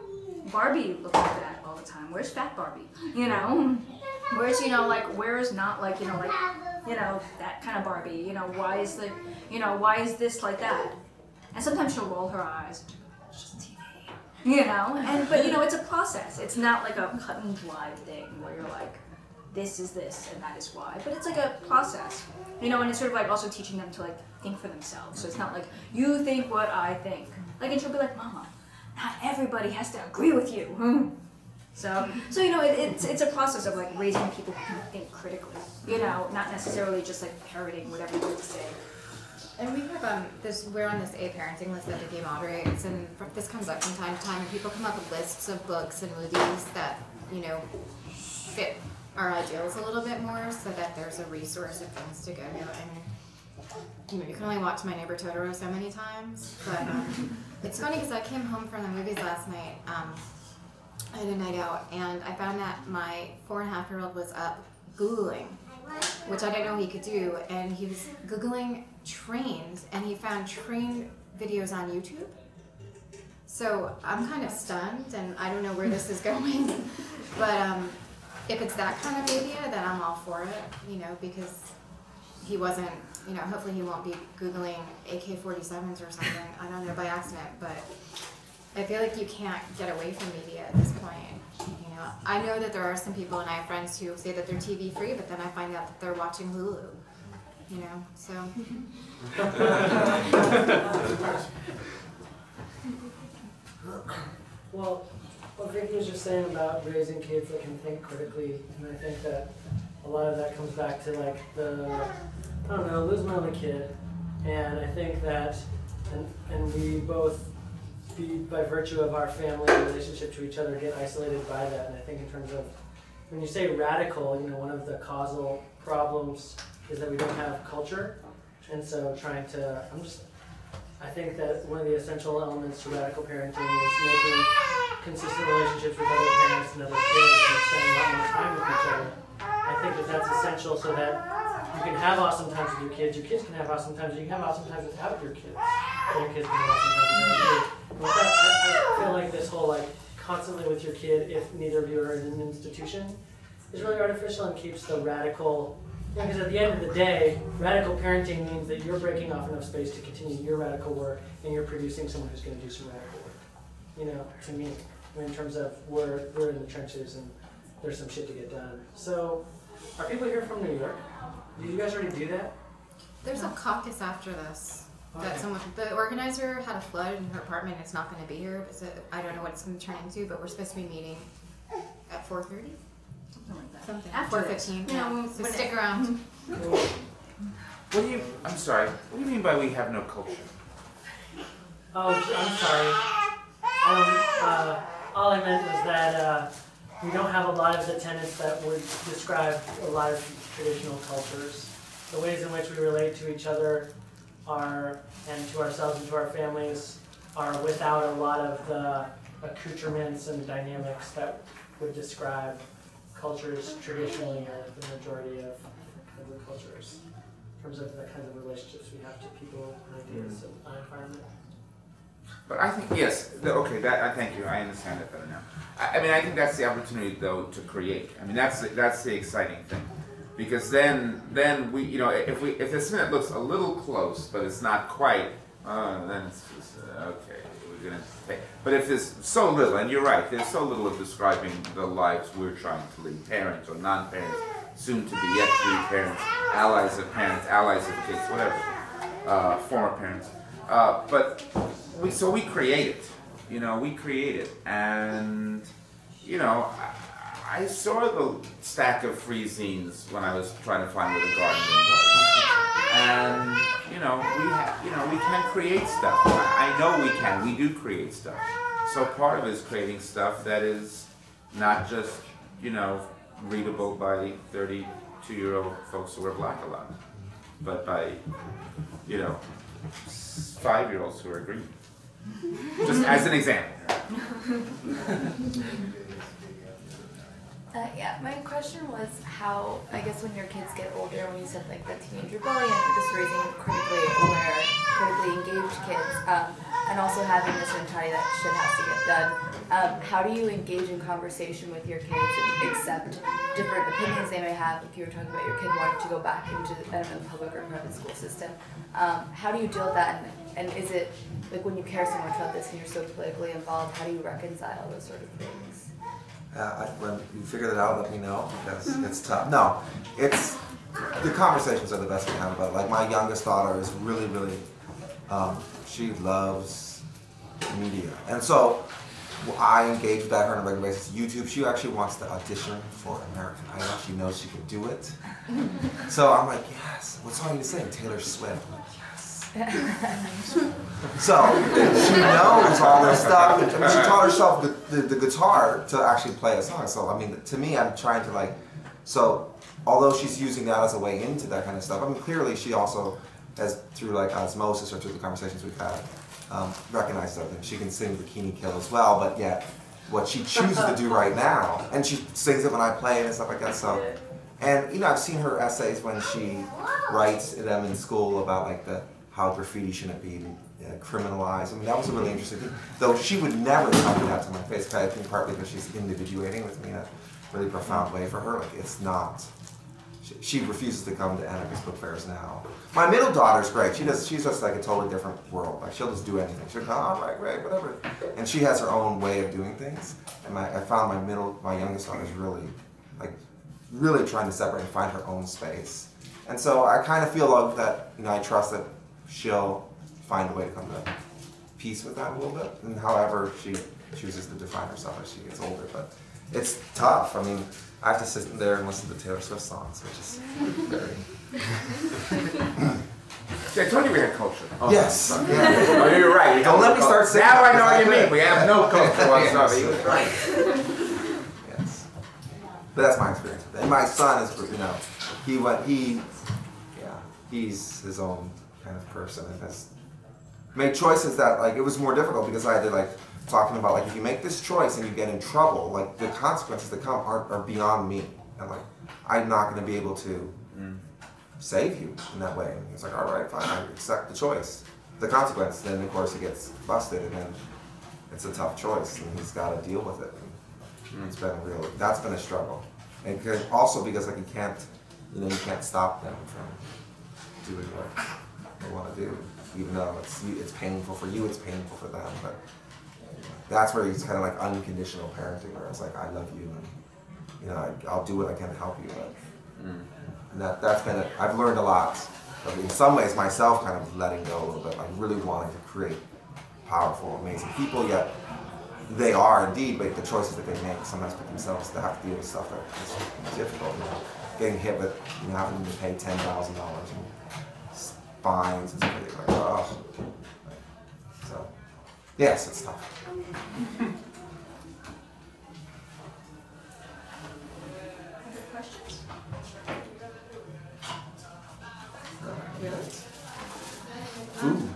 Barbie looks like that all the time? Where's fat Barbie? You know, where's, you know, like, where's not like, you know, like, you know, that kind of Barbie, you know, why is the, you know, why is this like that? And sometimes she'll roll her eyes. It's just T V, you know, and, but you know, it's a process. It's not like a cut and dry thing where you're like, this is this and that is why, but it's like a process, you know, and it's sort of like also teaching them to like think for themselves. So it's not like you think what I think, like, and she'll be like, Mama, not everybody has to agree with you. So, so you know, it, it's it's a process of like raising people who can think critically, you know, not necessarily just like parroting whatever you say. And we have um this we're on this A parenting list that Vicky moderates, and this comes up from time to time, and people come up with lists of books and movies that, you know, fit our ideals a little bit more, so that there's a resource of things to go to. And you know, you can only watch My Neighbor Totoro so many times, but um, it's funny because I came home from the movies last night. Um, I had a night out, and I found that my four and a half year old was up Googling, which I didn't know he could do, and he was Googling trains, and he found train videos on YouTube. So I'm kind of stunned, and I don't know where this is going, but um, if it's that kind of media, then I'm all for it, you know, because he wasn't, you know, hopefully he won't be Googling A K forty-sevens or something, I don't know, by accident, but I feel like you can't get away from media at this point. You know, I know that there are some people, and I have friends who say that they're T V free, but then I find out that they're watching Hulu. You know, so. Well, what Vicky was just saying about raising kids that can think critically, and I think that a lot of that comes back to like the, I don't know, lose my only kid, and I think that, and, and we both, be, by virtue of our family relationship to each other, get isolated by that, and I think in terms of, when you say radical, you know, one of the causal problems is that we don't have culture, and so trying to, I'm just, I think that one of the essential elements to radical parenting is making consistent relationships with other parents and other kids and spending a lot more time with each other. I think that that's essential so that you can have awesome times with your kids, your kids can have awesome times, you can have awesome times without your kids, and your kids can have awesome times without you. And with that, I, I feel like this whole like constantly with your kid if neither of you are in an institution is really artificial and keeps the radical. Because at the end of the day, radical parenting means that you're breaking off enough space to continue your radical work, and you're producing someone who's going to do some radical work. You know, to me, in terms of we're we're in the trenches and there's some shit to get done. So, are people here from New York? Did you guys already do that? There's a caucus after this. Okay. That someone, the organizer had a flood in her apartment. It's not going to be here. But so I don't know what it's going to turn into, but we're supposed to be meeting at four thirty. Something like that. Something. After four this. fifteen. Yeah, Yeah. we- So when stick it- around. What do you, I'm sorry, what do you mean by we have no culture? Oh, I'm sorry. Um, uh, all I meant was that uh, we don't have a lot of the tenets that would describe a lot of traditional cultures. The ways in which we relate to each other are, and to ourselves and to our families, are without a lot of the accoutrements and dynamics that would describe cultures traditionally, or the majority of, of the cultures, in terms of the kinds of relationships we have to people, ideas, and our environment. But I think, yes, the, okay, that, I thank you, I understand it better now. I, I mean, I think that's the opportunity, though, to create. I mean, that's, the- that's the exciting thing. Because then, then we, you know, if we, if it's something that looks a little close, but it's not quite, uh, then it's just, uh, okay, we're gonna take. But if there's so little, and you're right, there's so little of describing the lives we're trying to lead, parents or non-parents, soon to be yet to be parents, allies of parents, allies of kids, whatever, uh, former parents. Uh, but we, so we create it, you know, we create it, and, you know, I, I saw the stack of free zines when I was trying to find where the garden room was, and, you know, we ha you know, we can create stuff. I, I know we can, we do create stuff. So part of it is creating stuff that is not just, you know, readable by thirty-two-year-old folks who wear black a lot, but by, you know, five-year-olds who are green. Just as an example. Uh, yeah, my question was how, I guess when your kids get older, when you said like the teenage rebellion, just raising critically aware, critically engaged kids, um, and also having this mentality that shit has to get done, um, how do you engage in conversation with your kids and accept different opinions they may have? If you were talking about your kid wanting to go back into, I don't know, the public or private school system, um, how do you deal with that? And, and is it, like when you care so much about this and you're so politically involved, how do you reconcile those sort of things? Uh, I, when you figure that out, let me know, because it's tough. No, it's, the conversations are the best we have about it. Like my youngest daughter is really, really, um, she loves media. And so I engage with that her on a regular basis. YouTube, she actually wants to audition for American Idol. She knows she can do it. So I'm like, yes, what song are you sing? Taylor Swift. I'm like, yes. So she knows all this stuff. And she taught herself the, the, the guitar to actually play a song. So I mean, to me, I'm trying to like, so although she's using that as a way into that kind of stuff, I mean, clearly she also has, through like osmosis or through the conversations we've had, um, recognizes other things. She can sing Bikini Kill as well, but yet what she chooses to do right now, and she sings it when I play it and stuff like that. So, and you know, I've seen her essays when she writes them in school about like the how graffiti shouldn't be uh, criminalized. I mean, that was a really interesting thing. Though she would never tell me that to my face, I think partly because she's individuating with me in a really profound way for her. Like, it's not, she, she refuses to come to Anarchist book fairs now. My middle daughter's great. She does. She's just like a totally different world. Like she'll just do anything. She'll go, all right, great, whatever. And she has her own way of doing things. And my, I found my middle, my youngest daughter's really, like, really trying to separate and find her own space. And so I kind of feel like that. You know, I trust that she'll find a way to come to peace with that a little bit. And however she chooses to define herself as she gets older, but it's tough. I mean, I have to sit there and listen to Taylor Swift songs, which is very. See, I told you we had culture. Oh, Yes. no, Yeah. Oh, you're right. We Don't have let me no start culture. singing Now I know because what you I mean. We have no culture whatsoever. Yes. He was right. Yes. But that's my experience with it. And my son is, you know, he went, he, yeah, he's his own kind of person and has made choices that, like, it was more difficult because I had to, like, talking about, like, if you make this choice and you get in trouble, like, the consequences that come are, are beyond me. And, like, I'm not going to be able to mm. save you in that way. And he's like, all right, fine, I accept the choice. The consequence, then, of course, he gets busted, and then it's a tough choice, and he's got to deal with it. And mm. it's been real, that's been a struggle. And cause, also because, like, you can't, you know, you can't stop them from doing what they want to do. Even though it's it's painful for you, it's painful for them. But that's where it's kind of like unconditional parenting, where it's like, I love you, and you know, I, I'll do what I can to help you. But mm. and that that's been a, I've learned a lot. But in some ways, myself kind of letting go a little bit, like really wanting to create powerful, amazing people. Yet they are indeed, but the choices that they make sometimes put themselves to have to deal with stuff that is difficult. You know, getting hit with, you know, having to pay ten thousand dollars. Fines and stuff like, oh. So, yes, it's tough. Other questions? Food.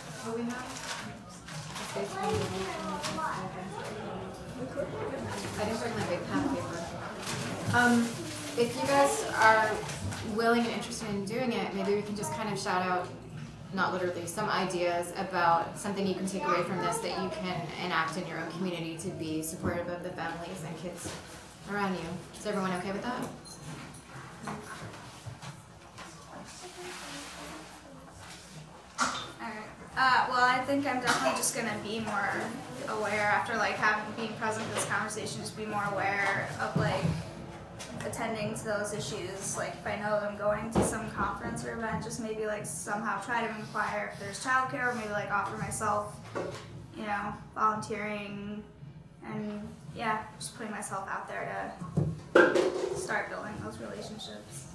I didn't bring my big pad of paper. Um, if you guys are willing and interested in doing it, maybe we can just kind of shout out, not literally, some ideas about something you can take away from this that you can enact in your own community to be supportive of the families and kids around you. Is everyone okay with that? Alright. Uh, well, I think I'm definitely just gonna be more aware after like having being present for this conversation. Just be more aware of like attending to those issues. Like if I know I'm going to some conference or event, just maybe like somehow try to inquire if there's childcare, or maybe like offer myself, you know, volunteering, and yeah, just putting myself out there to start building those relationships.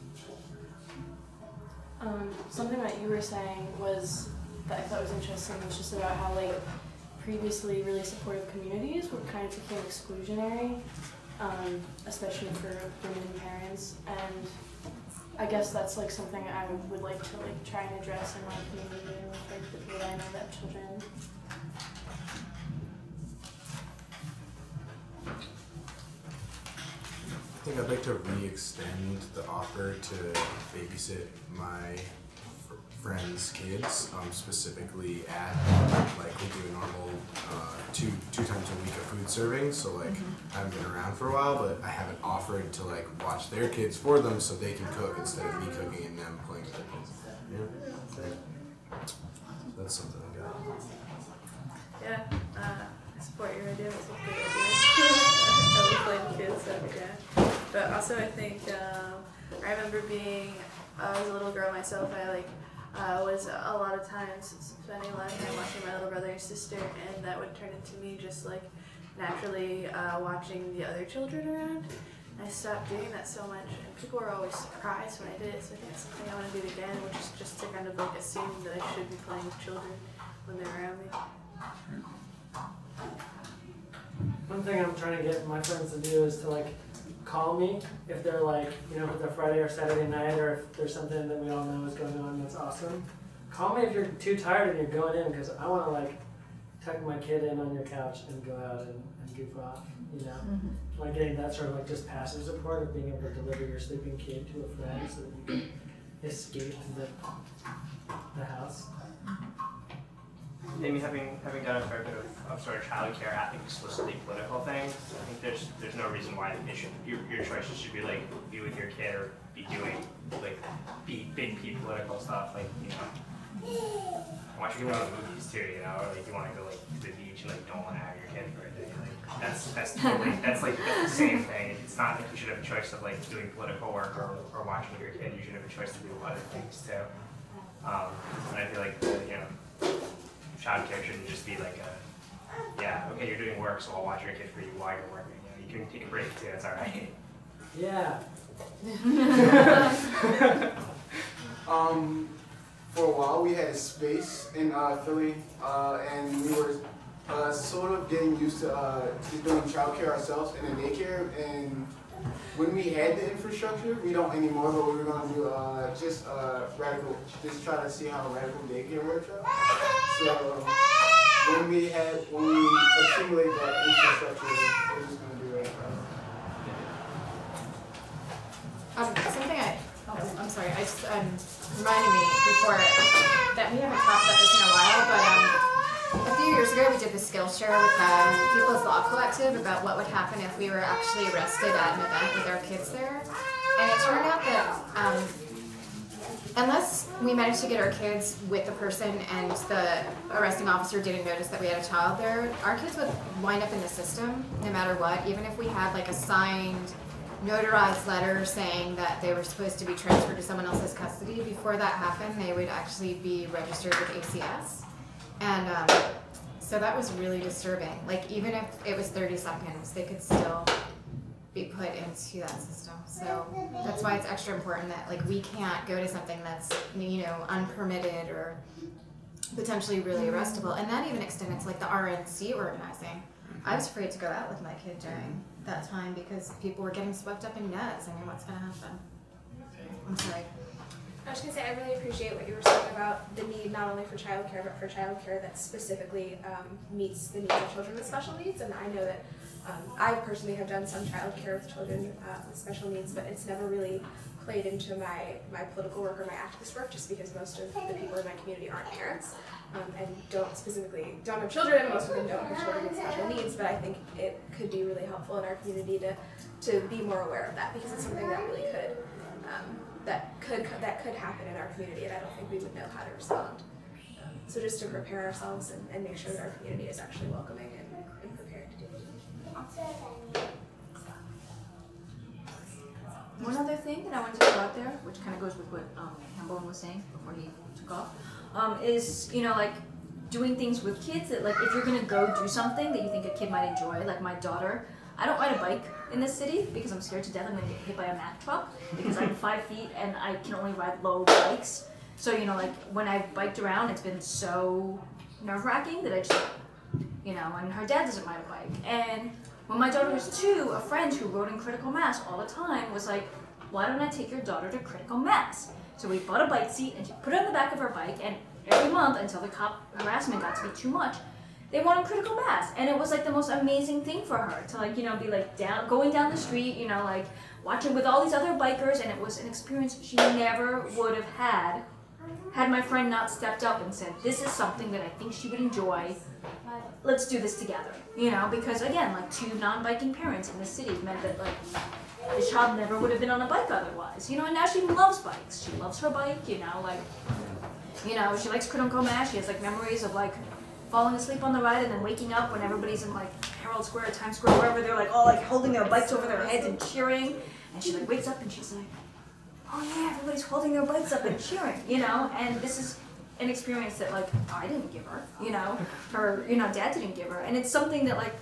Um, something that you were saying was that I thought was interesting was just about how like previously really supportive communities were kind of became exclusionary, um, especially for women parents, and I guess that's like something I would like to like try and address in my community with like the people that I know that have children. I think I'd like to re-extend the offer to babysit my fr- friends' kids, um, specifically at, like, we do a normal uh, two two times a week of food serving, so, like, mm-hmm. I haven't been around for a while, but I haven't offered to, like, watch their kids for them so they can cook instead of me cooking and them playing with their kids. Yeah. So that's something I got. Yeah, uh, I support your idea. It's a great idea. I love playing kids, so yeah. But also, I think um, I remember being uh, as a little girl myself. I like uh, was a lot of times spending a lot of time watching my little brother and sister, and that would turn into me just like naturally uh, watching the other children around. And I stopped doing that so much, and people were always surprised when I did it. So I think it's something I want to do again, which is just to kind of like assume that I should be playing with children when they're around me. One thing I'm trying to get my friends to do is to like call me if they're like, you know, if it's a Friday or Saturday night, or if there's something that we all know is going on that's awesome. Call me if you're too tired and you're going in, because I want to like tuck my kid in on your couch and go out and, and goof off, you know? Mm-hmm. Like getting that sort of like just passive support of being able to deliver your sleeping kid to a friend so that you can escape the, the house. maybe having having done a fair bit of, of sort of childcare, I think explicitly political things, I think there's there's no reason why it should your your choices should be like be with your kid or be doing like be big P political stuff, like, you know, watch you go to the movies too, you know, or like you want to go like to the beach and like don't want to have your kid for a day. Like that's that's totally that's like that's the same thing. It's not like you should have a choice of like doing political work or, or watching your kid. You should have a choice to do other things too. Um, and I feel like the, you know, childcare shouldn't just be like a, yeah, okay, you're doing work, so I'll watch your kid for you while you're working. You know, you can take a break too. It's all right. Yeah. um, for a while we had a space in uh, Philly, uh, and we were uh, sort of getting used to uh, just doing childcare ourselves in the daycare. And when we had the infrastructure, we don't anymore, but we were going to do uh, just uh, radical, just try to see how radical daycare works out. So when we had, when we accumulate that infrastructure, it was going to be right. Um, something I, oh, I'm sorry, I just, um, reminded me before that we haven't talked about this in a while, but um, a few years ago we did the Skillshare share with the People's Law Collective about what would happen if we were actually arrested at an event with our kids there. And it turned out that um, unless we managed to get our kids with the person and the arresting officer didn't notice that we had a child there, our kids would wind up in the system no matter what, even if we had like a signed notarized letter saying that they were supposed to be transferred to someone else's custody. Before that happened, they would actually be registered with A C S. And um, so that was really disturbing. Like, even if it was thirty seconds, they could still be put into that system. So that's why it's extra important that, like, we can't go to something that's, you know, unpermitted or potentially really arrestable. And that even extended to, like, the R N C organizing. I was afraid to go out with my kid during that time because people were getting swept up in nets. I mean, what's going to happen? I'm sorry. I was going to say, I really appreciate what you were saying about the need not only for childcare, but for childcare that specifically um, meets the needs of children with special needs. And I know that um, I personally have done some childcare with children uh, with special needs, but it's never really played into my, my political work or my activist work, just because most of the people in my community aren't parents um, and don't specifically, don't have children. Most of them don't have children with special needs, but I think it could be really helpful in our community to, to be more aware of that, because it's something that really could um, that could that could happen in our community, and I don't think we would know how to respond. Um, so just to prepare ourselves and, and make sure that our community is actually welcoming and, and prepared to do it. One other thing that I wanted to throw out there, which kind of goes with what um, Hambone was saying before he took off, um, is, you know, like doing things with kids that, like, if you're going to go do something that you think a kid might enjoy, like my daughter, I don't ride a bike in this city because I'm scared to death I'm going to get hit by a Mack truck because I'm five feet and I can only ride low bikes. So, you know, like when I've biked around, it's been so nerve-wracking that I just, you know, and her dad doesn't ride a bike. And when my daughter was two, a friend who rode in Critical Mass all the time was like, why don't I take your daughter to Critical Mass? So we bought a bike seat and she put it on the back of her bike, and every month until the cop harassment got to be too much, they went on Critical Mass, and it was like the most amazing thing for her to, like, you know, be like down, going down the street, you know, like watching with all these other bikers, and it was an experience she never would have had had my friend not stepped up and said, this is something that I think she would enjoy, let's do this together, you know, because again, like two non-biking parents in the city meant that, like, the child never would have been on a bike otherwise, you know, and now she loves bikes, she loves her bike, you know, like, you know, she likes Critical Mass, she has like memories of like falling asleep on the ride and then waking up when everybody's in like Herald Square, Times Square, wherever, they're like all like holding their bikes over their heads and cheering, and she like wakes up and she's like, oh yeah, everybody's holding their bikes up and cheering, you know, and this is an experience that like I didn't give her, you know, her, you know, dad didn't give her, and it's something that like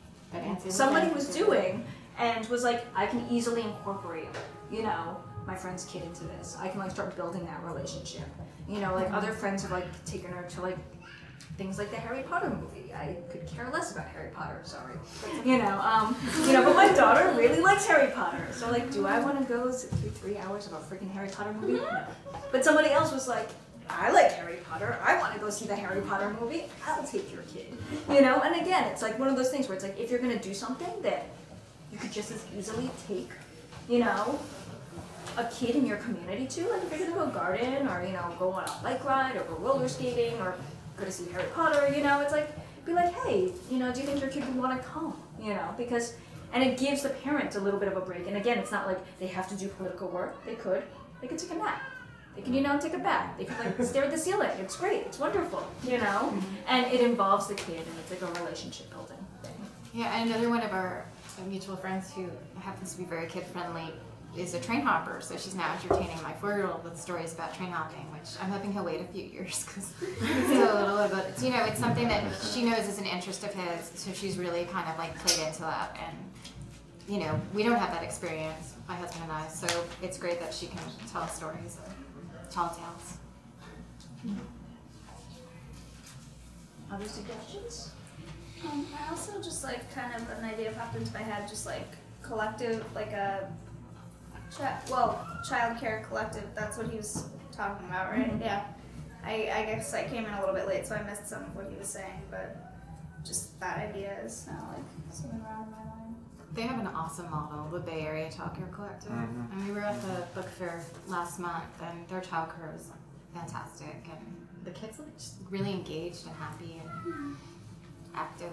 somebody was doing and was like, I can easily incorporate, you know, my friend's kid into this. I can like start building that relationship, you know, like other friends have like taken her to like things like the Harry Potter movie. I could care less about Harry Potter, sorry. You know, um, you know, but my daughter really likes Harry Potter. So like, do I want to go sit through three hours of a freaking Harry Potter movie? No. But somebody else was like, I like Harry Potter. I want to go see the Harry Potter movie. I'll take your kid. You know, and again, it's like one of those things where it's like, if you're going to do something that you could just as easily take, you know, a kid in your community to, like if you're going to go garden or, you know, go on a bike ride or go roller skating or go to see Harry Potter, you know, it's like, be like, hey, you know, do you think your kid would want to come, you know, because, and it gives the parents a little bit of a break. And again, it's not like they have to do political work. They could, they could take a nap. They can, you know, take a bath. They can like stare at the ceiling. It's great. It's wonderful, you know? And it involves the kid, and it's like a relationship building thing. Yeah, and another one of our mutual friends who happens to be very kid-friendly is a train hopper. So she's now entertaining my four-year-old with stories about train hopping, which I'm hoping he'll wait a few years because he's still a little bit. But, you know, it's something that she knows is an interest of his, so she's really kind of like played into that. And, you know, we don't have that experience, my husband and I, so it's great that she can tell stories. Tall tales. Other suggestions? Um, I also just like kind of an idea popped into my head, just like collective, like a, chi- well, childcare collective. That's what he was talking about, right? Mm-hmm. Yeah. I, I guess I came in a little bit late, so I missed some of what he was saying, but just that idea is now like swimming around in my mind. They have an awesome model, the Bay Area Childcare Collective. Mhm. And we were at the book fair last month, and their childcare was fantastic. And the kids look just really engaged and happy and active.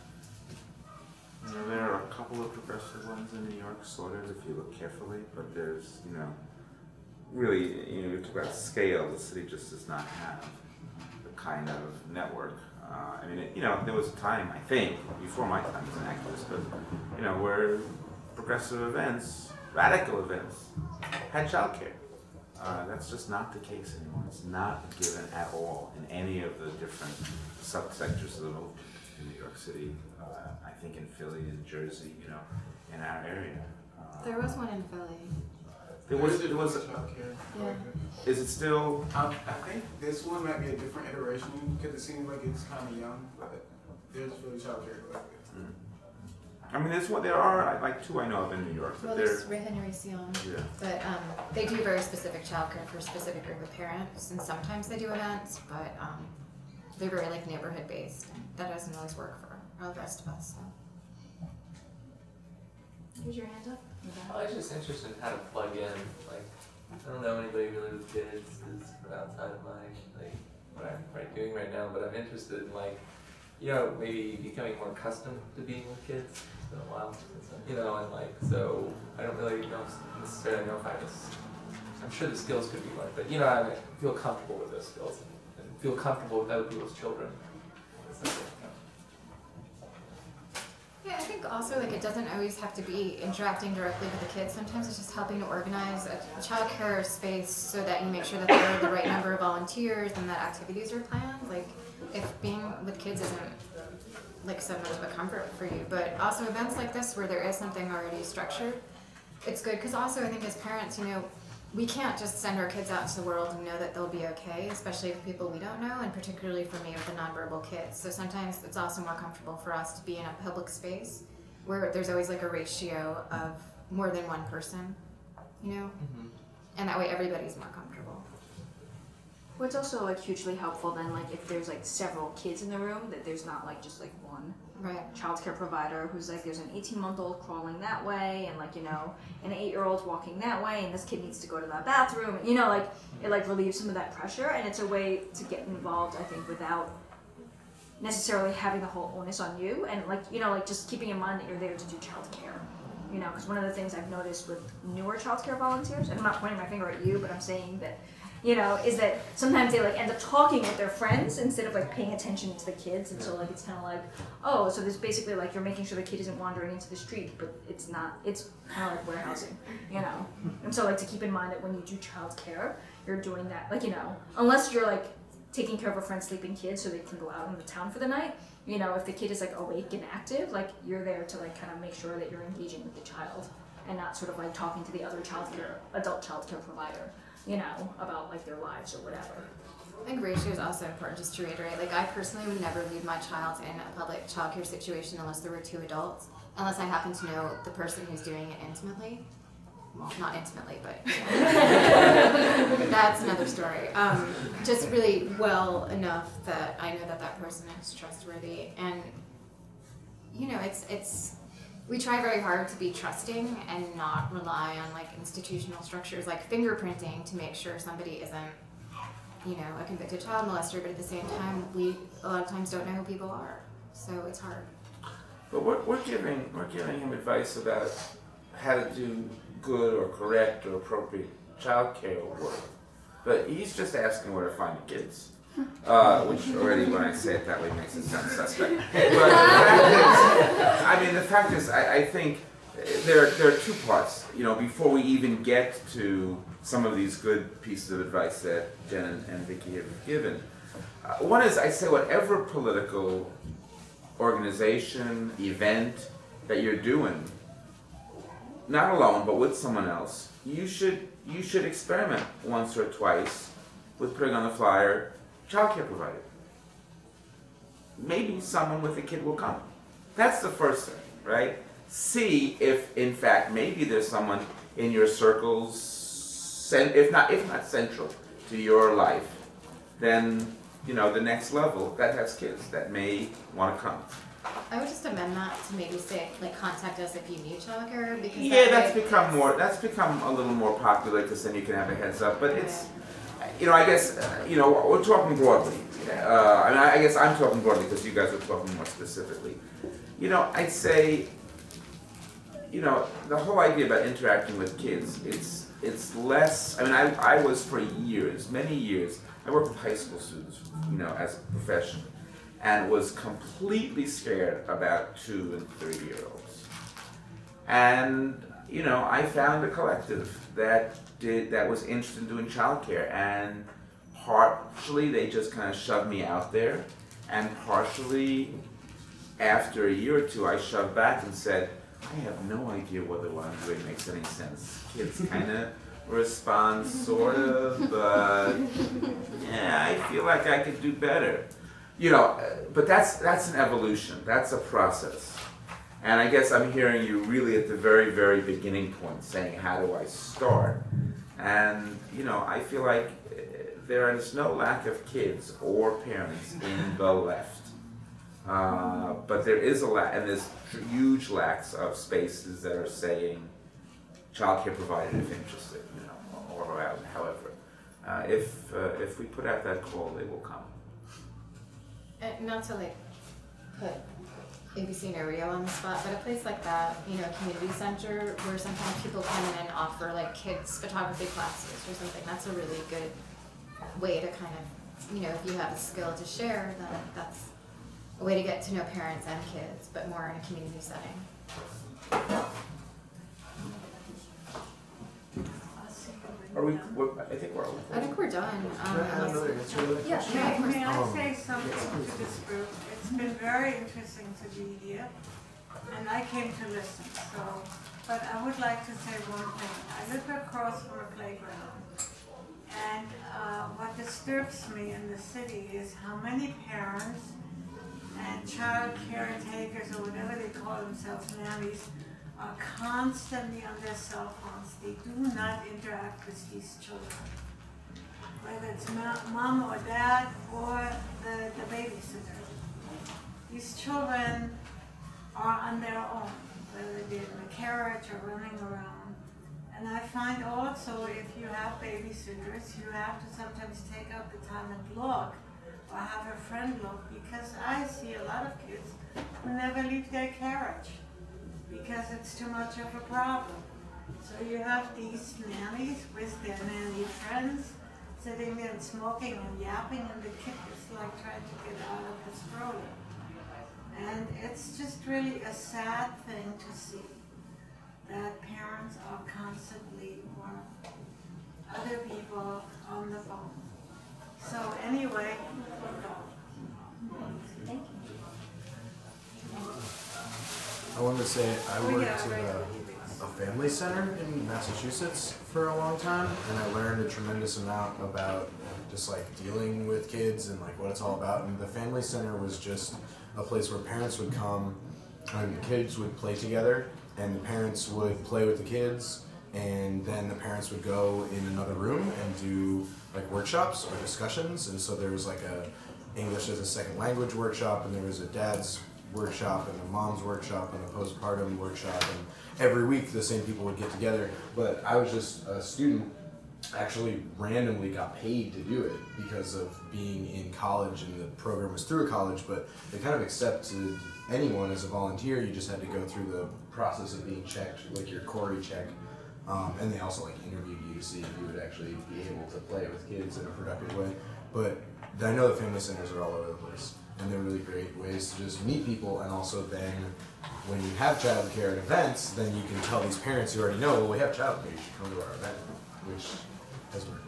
You know, there are a couple of progressive ones in New York, sort of, if you look carefully, but there's, you know, really, you know, you talk about scale, the city just does not have the kind of network. Uh, I mean, it, you know, there was a time, I think, before my time as an activist, but, you know, where progressive events, radical events, had childcare. Uh, that's just not the case anymore. It's not a given at all in any of the different subsectors of the movement in New York City. Uh, I think in Philly, in Jersey, you know, in our area. Uh, There was one in Philly. There was, there was, Yeah. is it still? Um, I think this one might be a different iteration because it seems like it's kind of young, but there's really childcare collective. Mm. I mean, there's what there are like two I know of in New York, but Well, they're there's Ray Henry Sion, yeah. but um, they do very specific childcare for a specific group of parents, and sometimes they do events, but um, they're very like neighborhood based. And that doesn't always work for all the rest of us. So. Here's your hand up. I was just interested in how to plug in. Like, I don't know anybody really with kids is outside of my like what I'm right doing right now, but I'm interested in like, you know, maybe becoming more accustomed to being with kids. It's been a while since I, you know, and like so I don't really know necessarily know if I was. I'm sure the skills could be learned, but you know, I feel comfortable with those skills and, and feel comfortable with other people's children. Yeah, I think also like it doesn't always have to be interacting directly with the kids. Sometimes it's just helping to organize a child care space so that you make sure that there are the right number of volunteers and that activities are planned. Like if being with kids isn't like so much of a comfort for you, but also events like this where there is something already structured, it's good because also I think as parents, you know, we can't just send our kids out into the world and know that they'll be okay, especially with people we don't know, and particularly for me with the nonverbal kids. So sometimes it's also more comfortable for us to be in a public space where there's always like a ratio of more than one person, you know? Mm-hmm. And that way everybody's more comfortable. What's also like hugely helpful then, like if there's like several kids in the room, that there's not like just like one right. childcare provider who's like there's an eighteen month old crawling that way and like, you know, an eight year old walking that way and this kid needs to go to that bathroom, and you know, like it like relieves some of that pressure, and it's a way to get involved I think without necessarily having the whole onus on you, and like, you know, like just keeping in mind that you're there to do childcare. You know, because one of the things I've noticed with newer childcare volunteers, and I'm not pointing my finger at you, but I'm saying that, you know, is that sometimes they like end up talking with their friends instead of like paying attention to the kids, and so like it's kind of like, oh, so there's basically like you're making sure the kid isn't wandering into the street, but it's not, it's kind of like warehousing, you know. And so like to keep in mind that when you do childcare, you're doing that, like, you know, unless you're like taking care of a friend's sleeping kid so they can go out in the town for the night, you know, if the kid is like awake and active, like you're there to like kind of make sure that you're engaging with the child and not sort of like talking to the other childcare, adult childcare provider, you know, about like their lives or whatever. I think ratio is also important, just to reiterate. Like I personally would never leave my child in a public childcare situation unless there were two adults, unless I happen to know the person who's doing it intimately. Well, not intimately, but you know. That's another story. Um, just really well enough that I know that that person is trustworthy, and you know, it's it's. We try very hard to be trusting and not rely on like institutional structures like fingerprinting to make sure somebody isn't you know, a convicted child molester, but at the same time, we a lot of times don't know who people are, so it's hard. But we're, we're giving we're giving him advice about how to do good or correct or appropriate child care work. But he's just asking where to find the kids. Uh, which already, when I say it that way, makes it sound suspect. But the fact is, I mean, the fact is, I, I think there, there are two parts. You know, before we even get to some of these good pieces of advice that Jen and, and Vicki have given. Uh, one is, I say, whatever political organization, event that you're doing, not alone, but with someone else, you should you should experiment once or twice with putting on the flyer, childcare provider. Maybe someone with a kid will come. That's the first thing, right? See if, in fact, maybe there's someone in your circles, if not if not central to your life, then, you know, the next level that has kids that may want to come. I would just amend that to maybe say, like, contact us if you need childcare, because Yeah, that that's way become more, that's become a little more popular because then you can have a heads up, but it's, you know, I guess, uh, you know, we're talking broadly. Uh, I mean, I guess I'm talking broadly because you guys are talking more specifically. You know, I'd say, you know, the whole idea about interacting with kids, it's it's less, I mean, I, I was for years, many years, I worked with high school students, you know, as a profession, and was completely scared about two and three-year-olds. And, you know, I found a collective that did that was interested in doing childcare, and partially they just kind of shoved me out there, and partially after a year or two I shoved back and said, I have no idea whether what I'm doing makes any sense. Kids kind of respond sort of, but yeah, I feel like I could do better. You know, but that's that's an evolution, that's a process. And I guess I'm hearing you really at the very, very beginning point saying, how do I start? And, you know, I feel like there is no lack of kids or parents in the left. Uh, but there is a lack, and there's huge lacks of spaces that are saying childcare provided if interested, you know, or however. Uh, if, uh, if we put out that call, they will come. And not to like put A B C Nereo on the spot, but a place like that, you know, a community center where sometimes people come in and offer like kids photography classes or something, that's a really good way to kind of, you know, if you have a skill to share, then that's a way to get to know parents and kids, but more in a community setting. Are we, we're, I think we're over. I think we're done. Um, Can I add unless- another answer to that Yeah, question? yeah, of course. May I I Um, say something to this group? It's been very interesting to be here, and I came to listen, so, but I would like to say one thing. I live across from a playground, and uh, what disturbs me in the city is how many parents and child caretakers, or whatever they call themselves, nannies, are constantly on their cell phones. They do not interact with these children, whether it's ma- mom or dad or the, the babysitter. These children are on their own, whether they're in a carriage or running around. And I find also if you have babysitters, you have to sometimes take out the time and look, or have a friend look, because I see a lot of kids who never leave their carriage because it's too much of a problem. So you have these nannies with their nanny friends sitting there and smoking and yapping, and the kid is like trying to get out of the stroller. And it's just really a sad thing to see that parents are constantly or other people on the phone. So anyway, thank you. I wanted to say I Oh, worked yeah, at right. a, a family center in Massachusetts for a long time, and I learned a tremendous amount about just like dealing with kids and like what it's all about. And the family center was just a place where parents would come and the kids would play together, and the parents would play with the kids, and then the parents would go in another room and do like workshops or discussions. And so there was like a English as a second language workshop, and there was a dad's workshop and a mom's workshop and a postpartum workshop, and every week the same people would get together. But I was just a student, actually randomly got paid to do it because of being in college, and the program was through a college, but they kind of accepted anyone as a volunteer. You just had to go through the process of being checked, like your Corey check, um, and they also like interviewed you to see if you would actually be able to play with kids in a productive way. But I know the family centers are all over the place, and they're really great ways to just meet people, and also then when you have childcare at events, then you can tell these parents who already know, well, we have childcare, you should come to our event, which has worked.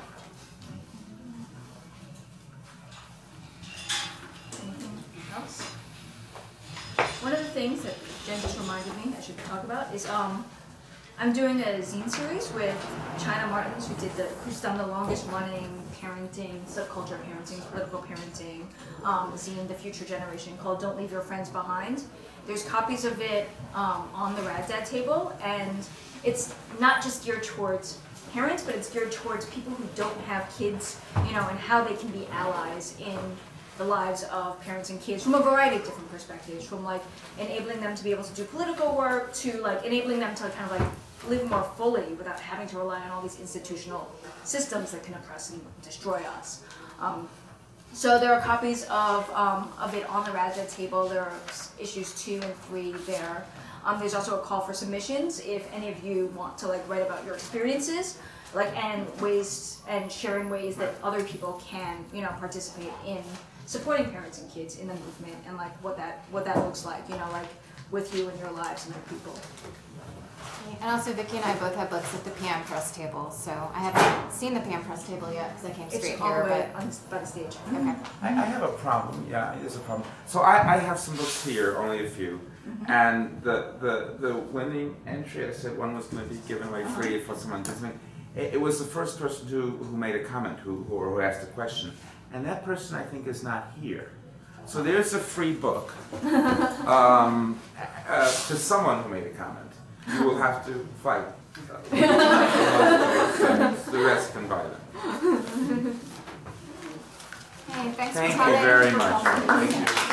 Anything else? One of the things that Jen just reminded me I should talk about is um, I'm doing a zine series with China Martins, who did the, who's done the longest running parenting, subculture parenting, political parenting um, zine, The Future Generation, called Don't Leave Your Friends Behind. There's copies of it um, on the Rad Dad table, and it's not just geared towards parents, but it's geared towards people who don't have kids, you know, and how they can be allies in the lives of parents and kids from a variety of different perspectives, from like enabling them to be able to do political work to like enabling them to kind of like live more fully without having to rely on all these institutional systems that can oppress and destroy us. Um, so there are copies of, um, of it on the Rad Dad table. There are issues two and three there. Um, there's also a call for submissions if any of you want to like write about your experiences, like and ways and sharing ways that other people can, you know, participate in supporting parents and kids in the movement, and like what that what that looks like, you know, like with you and your lives and your people. And also, Vicki and I both have books at the P M Press table, so I haven't seen the P M Press table yet because I came straight It's all here. the way But on the, by the stage. Okay. I, I have a problem. Yeah, it is a problem. So I, I have some books here, only a few, Mm-hmm. and the, the the winning entry, I said one was going to be given away free for someone. It, it was the first person who who made a comment, who or who asked a question, and that person I think is not here. So there's a free book um, uh, to someone who made a comment. You will have to fight. The rest can buy them. Hey, thanks Thank for you coming. very much. Thank you.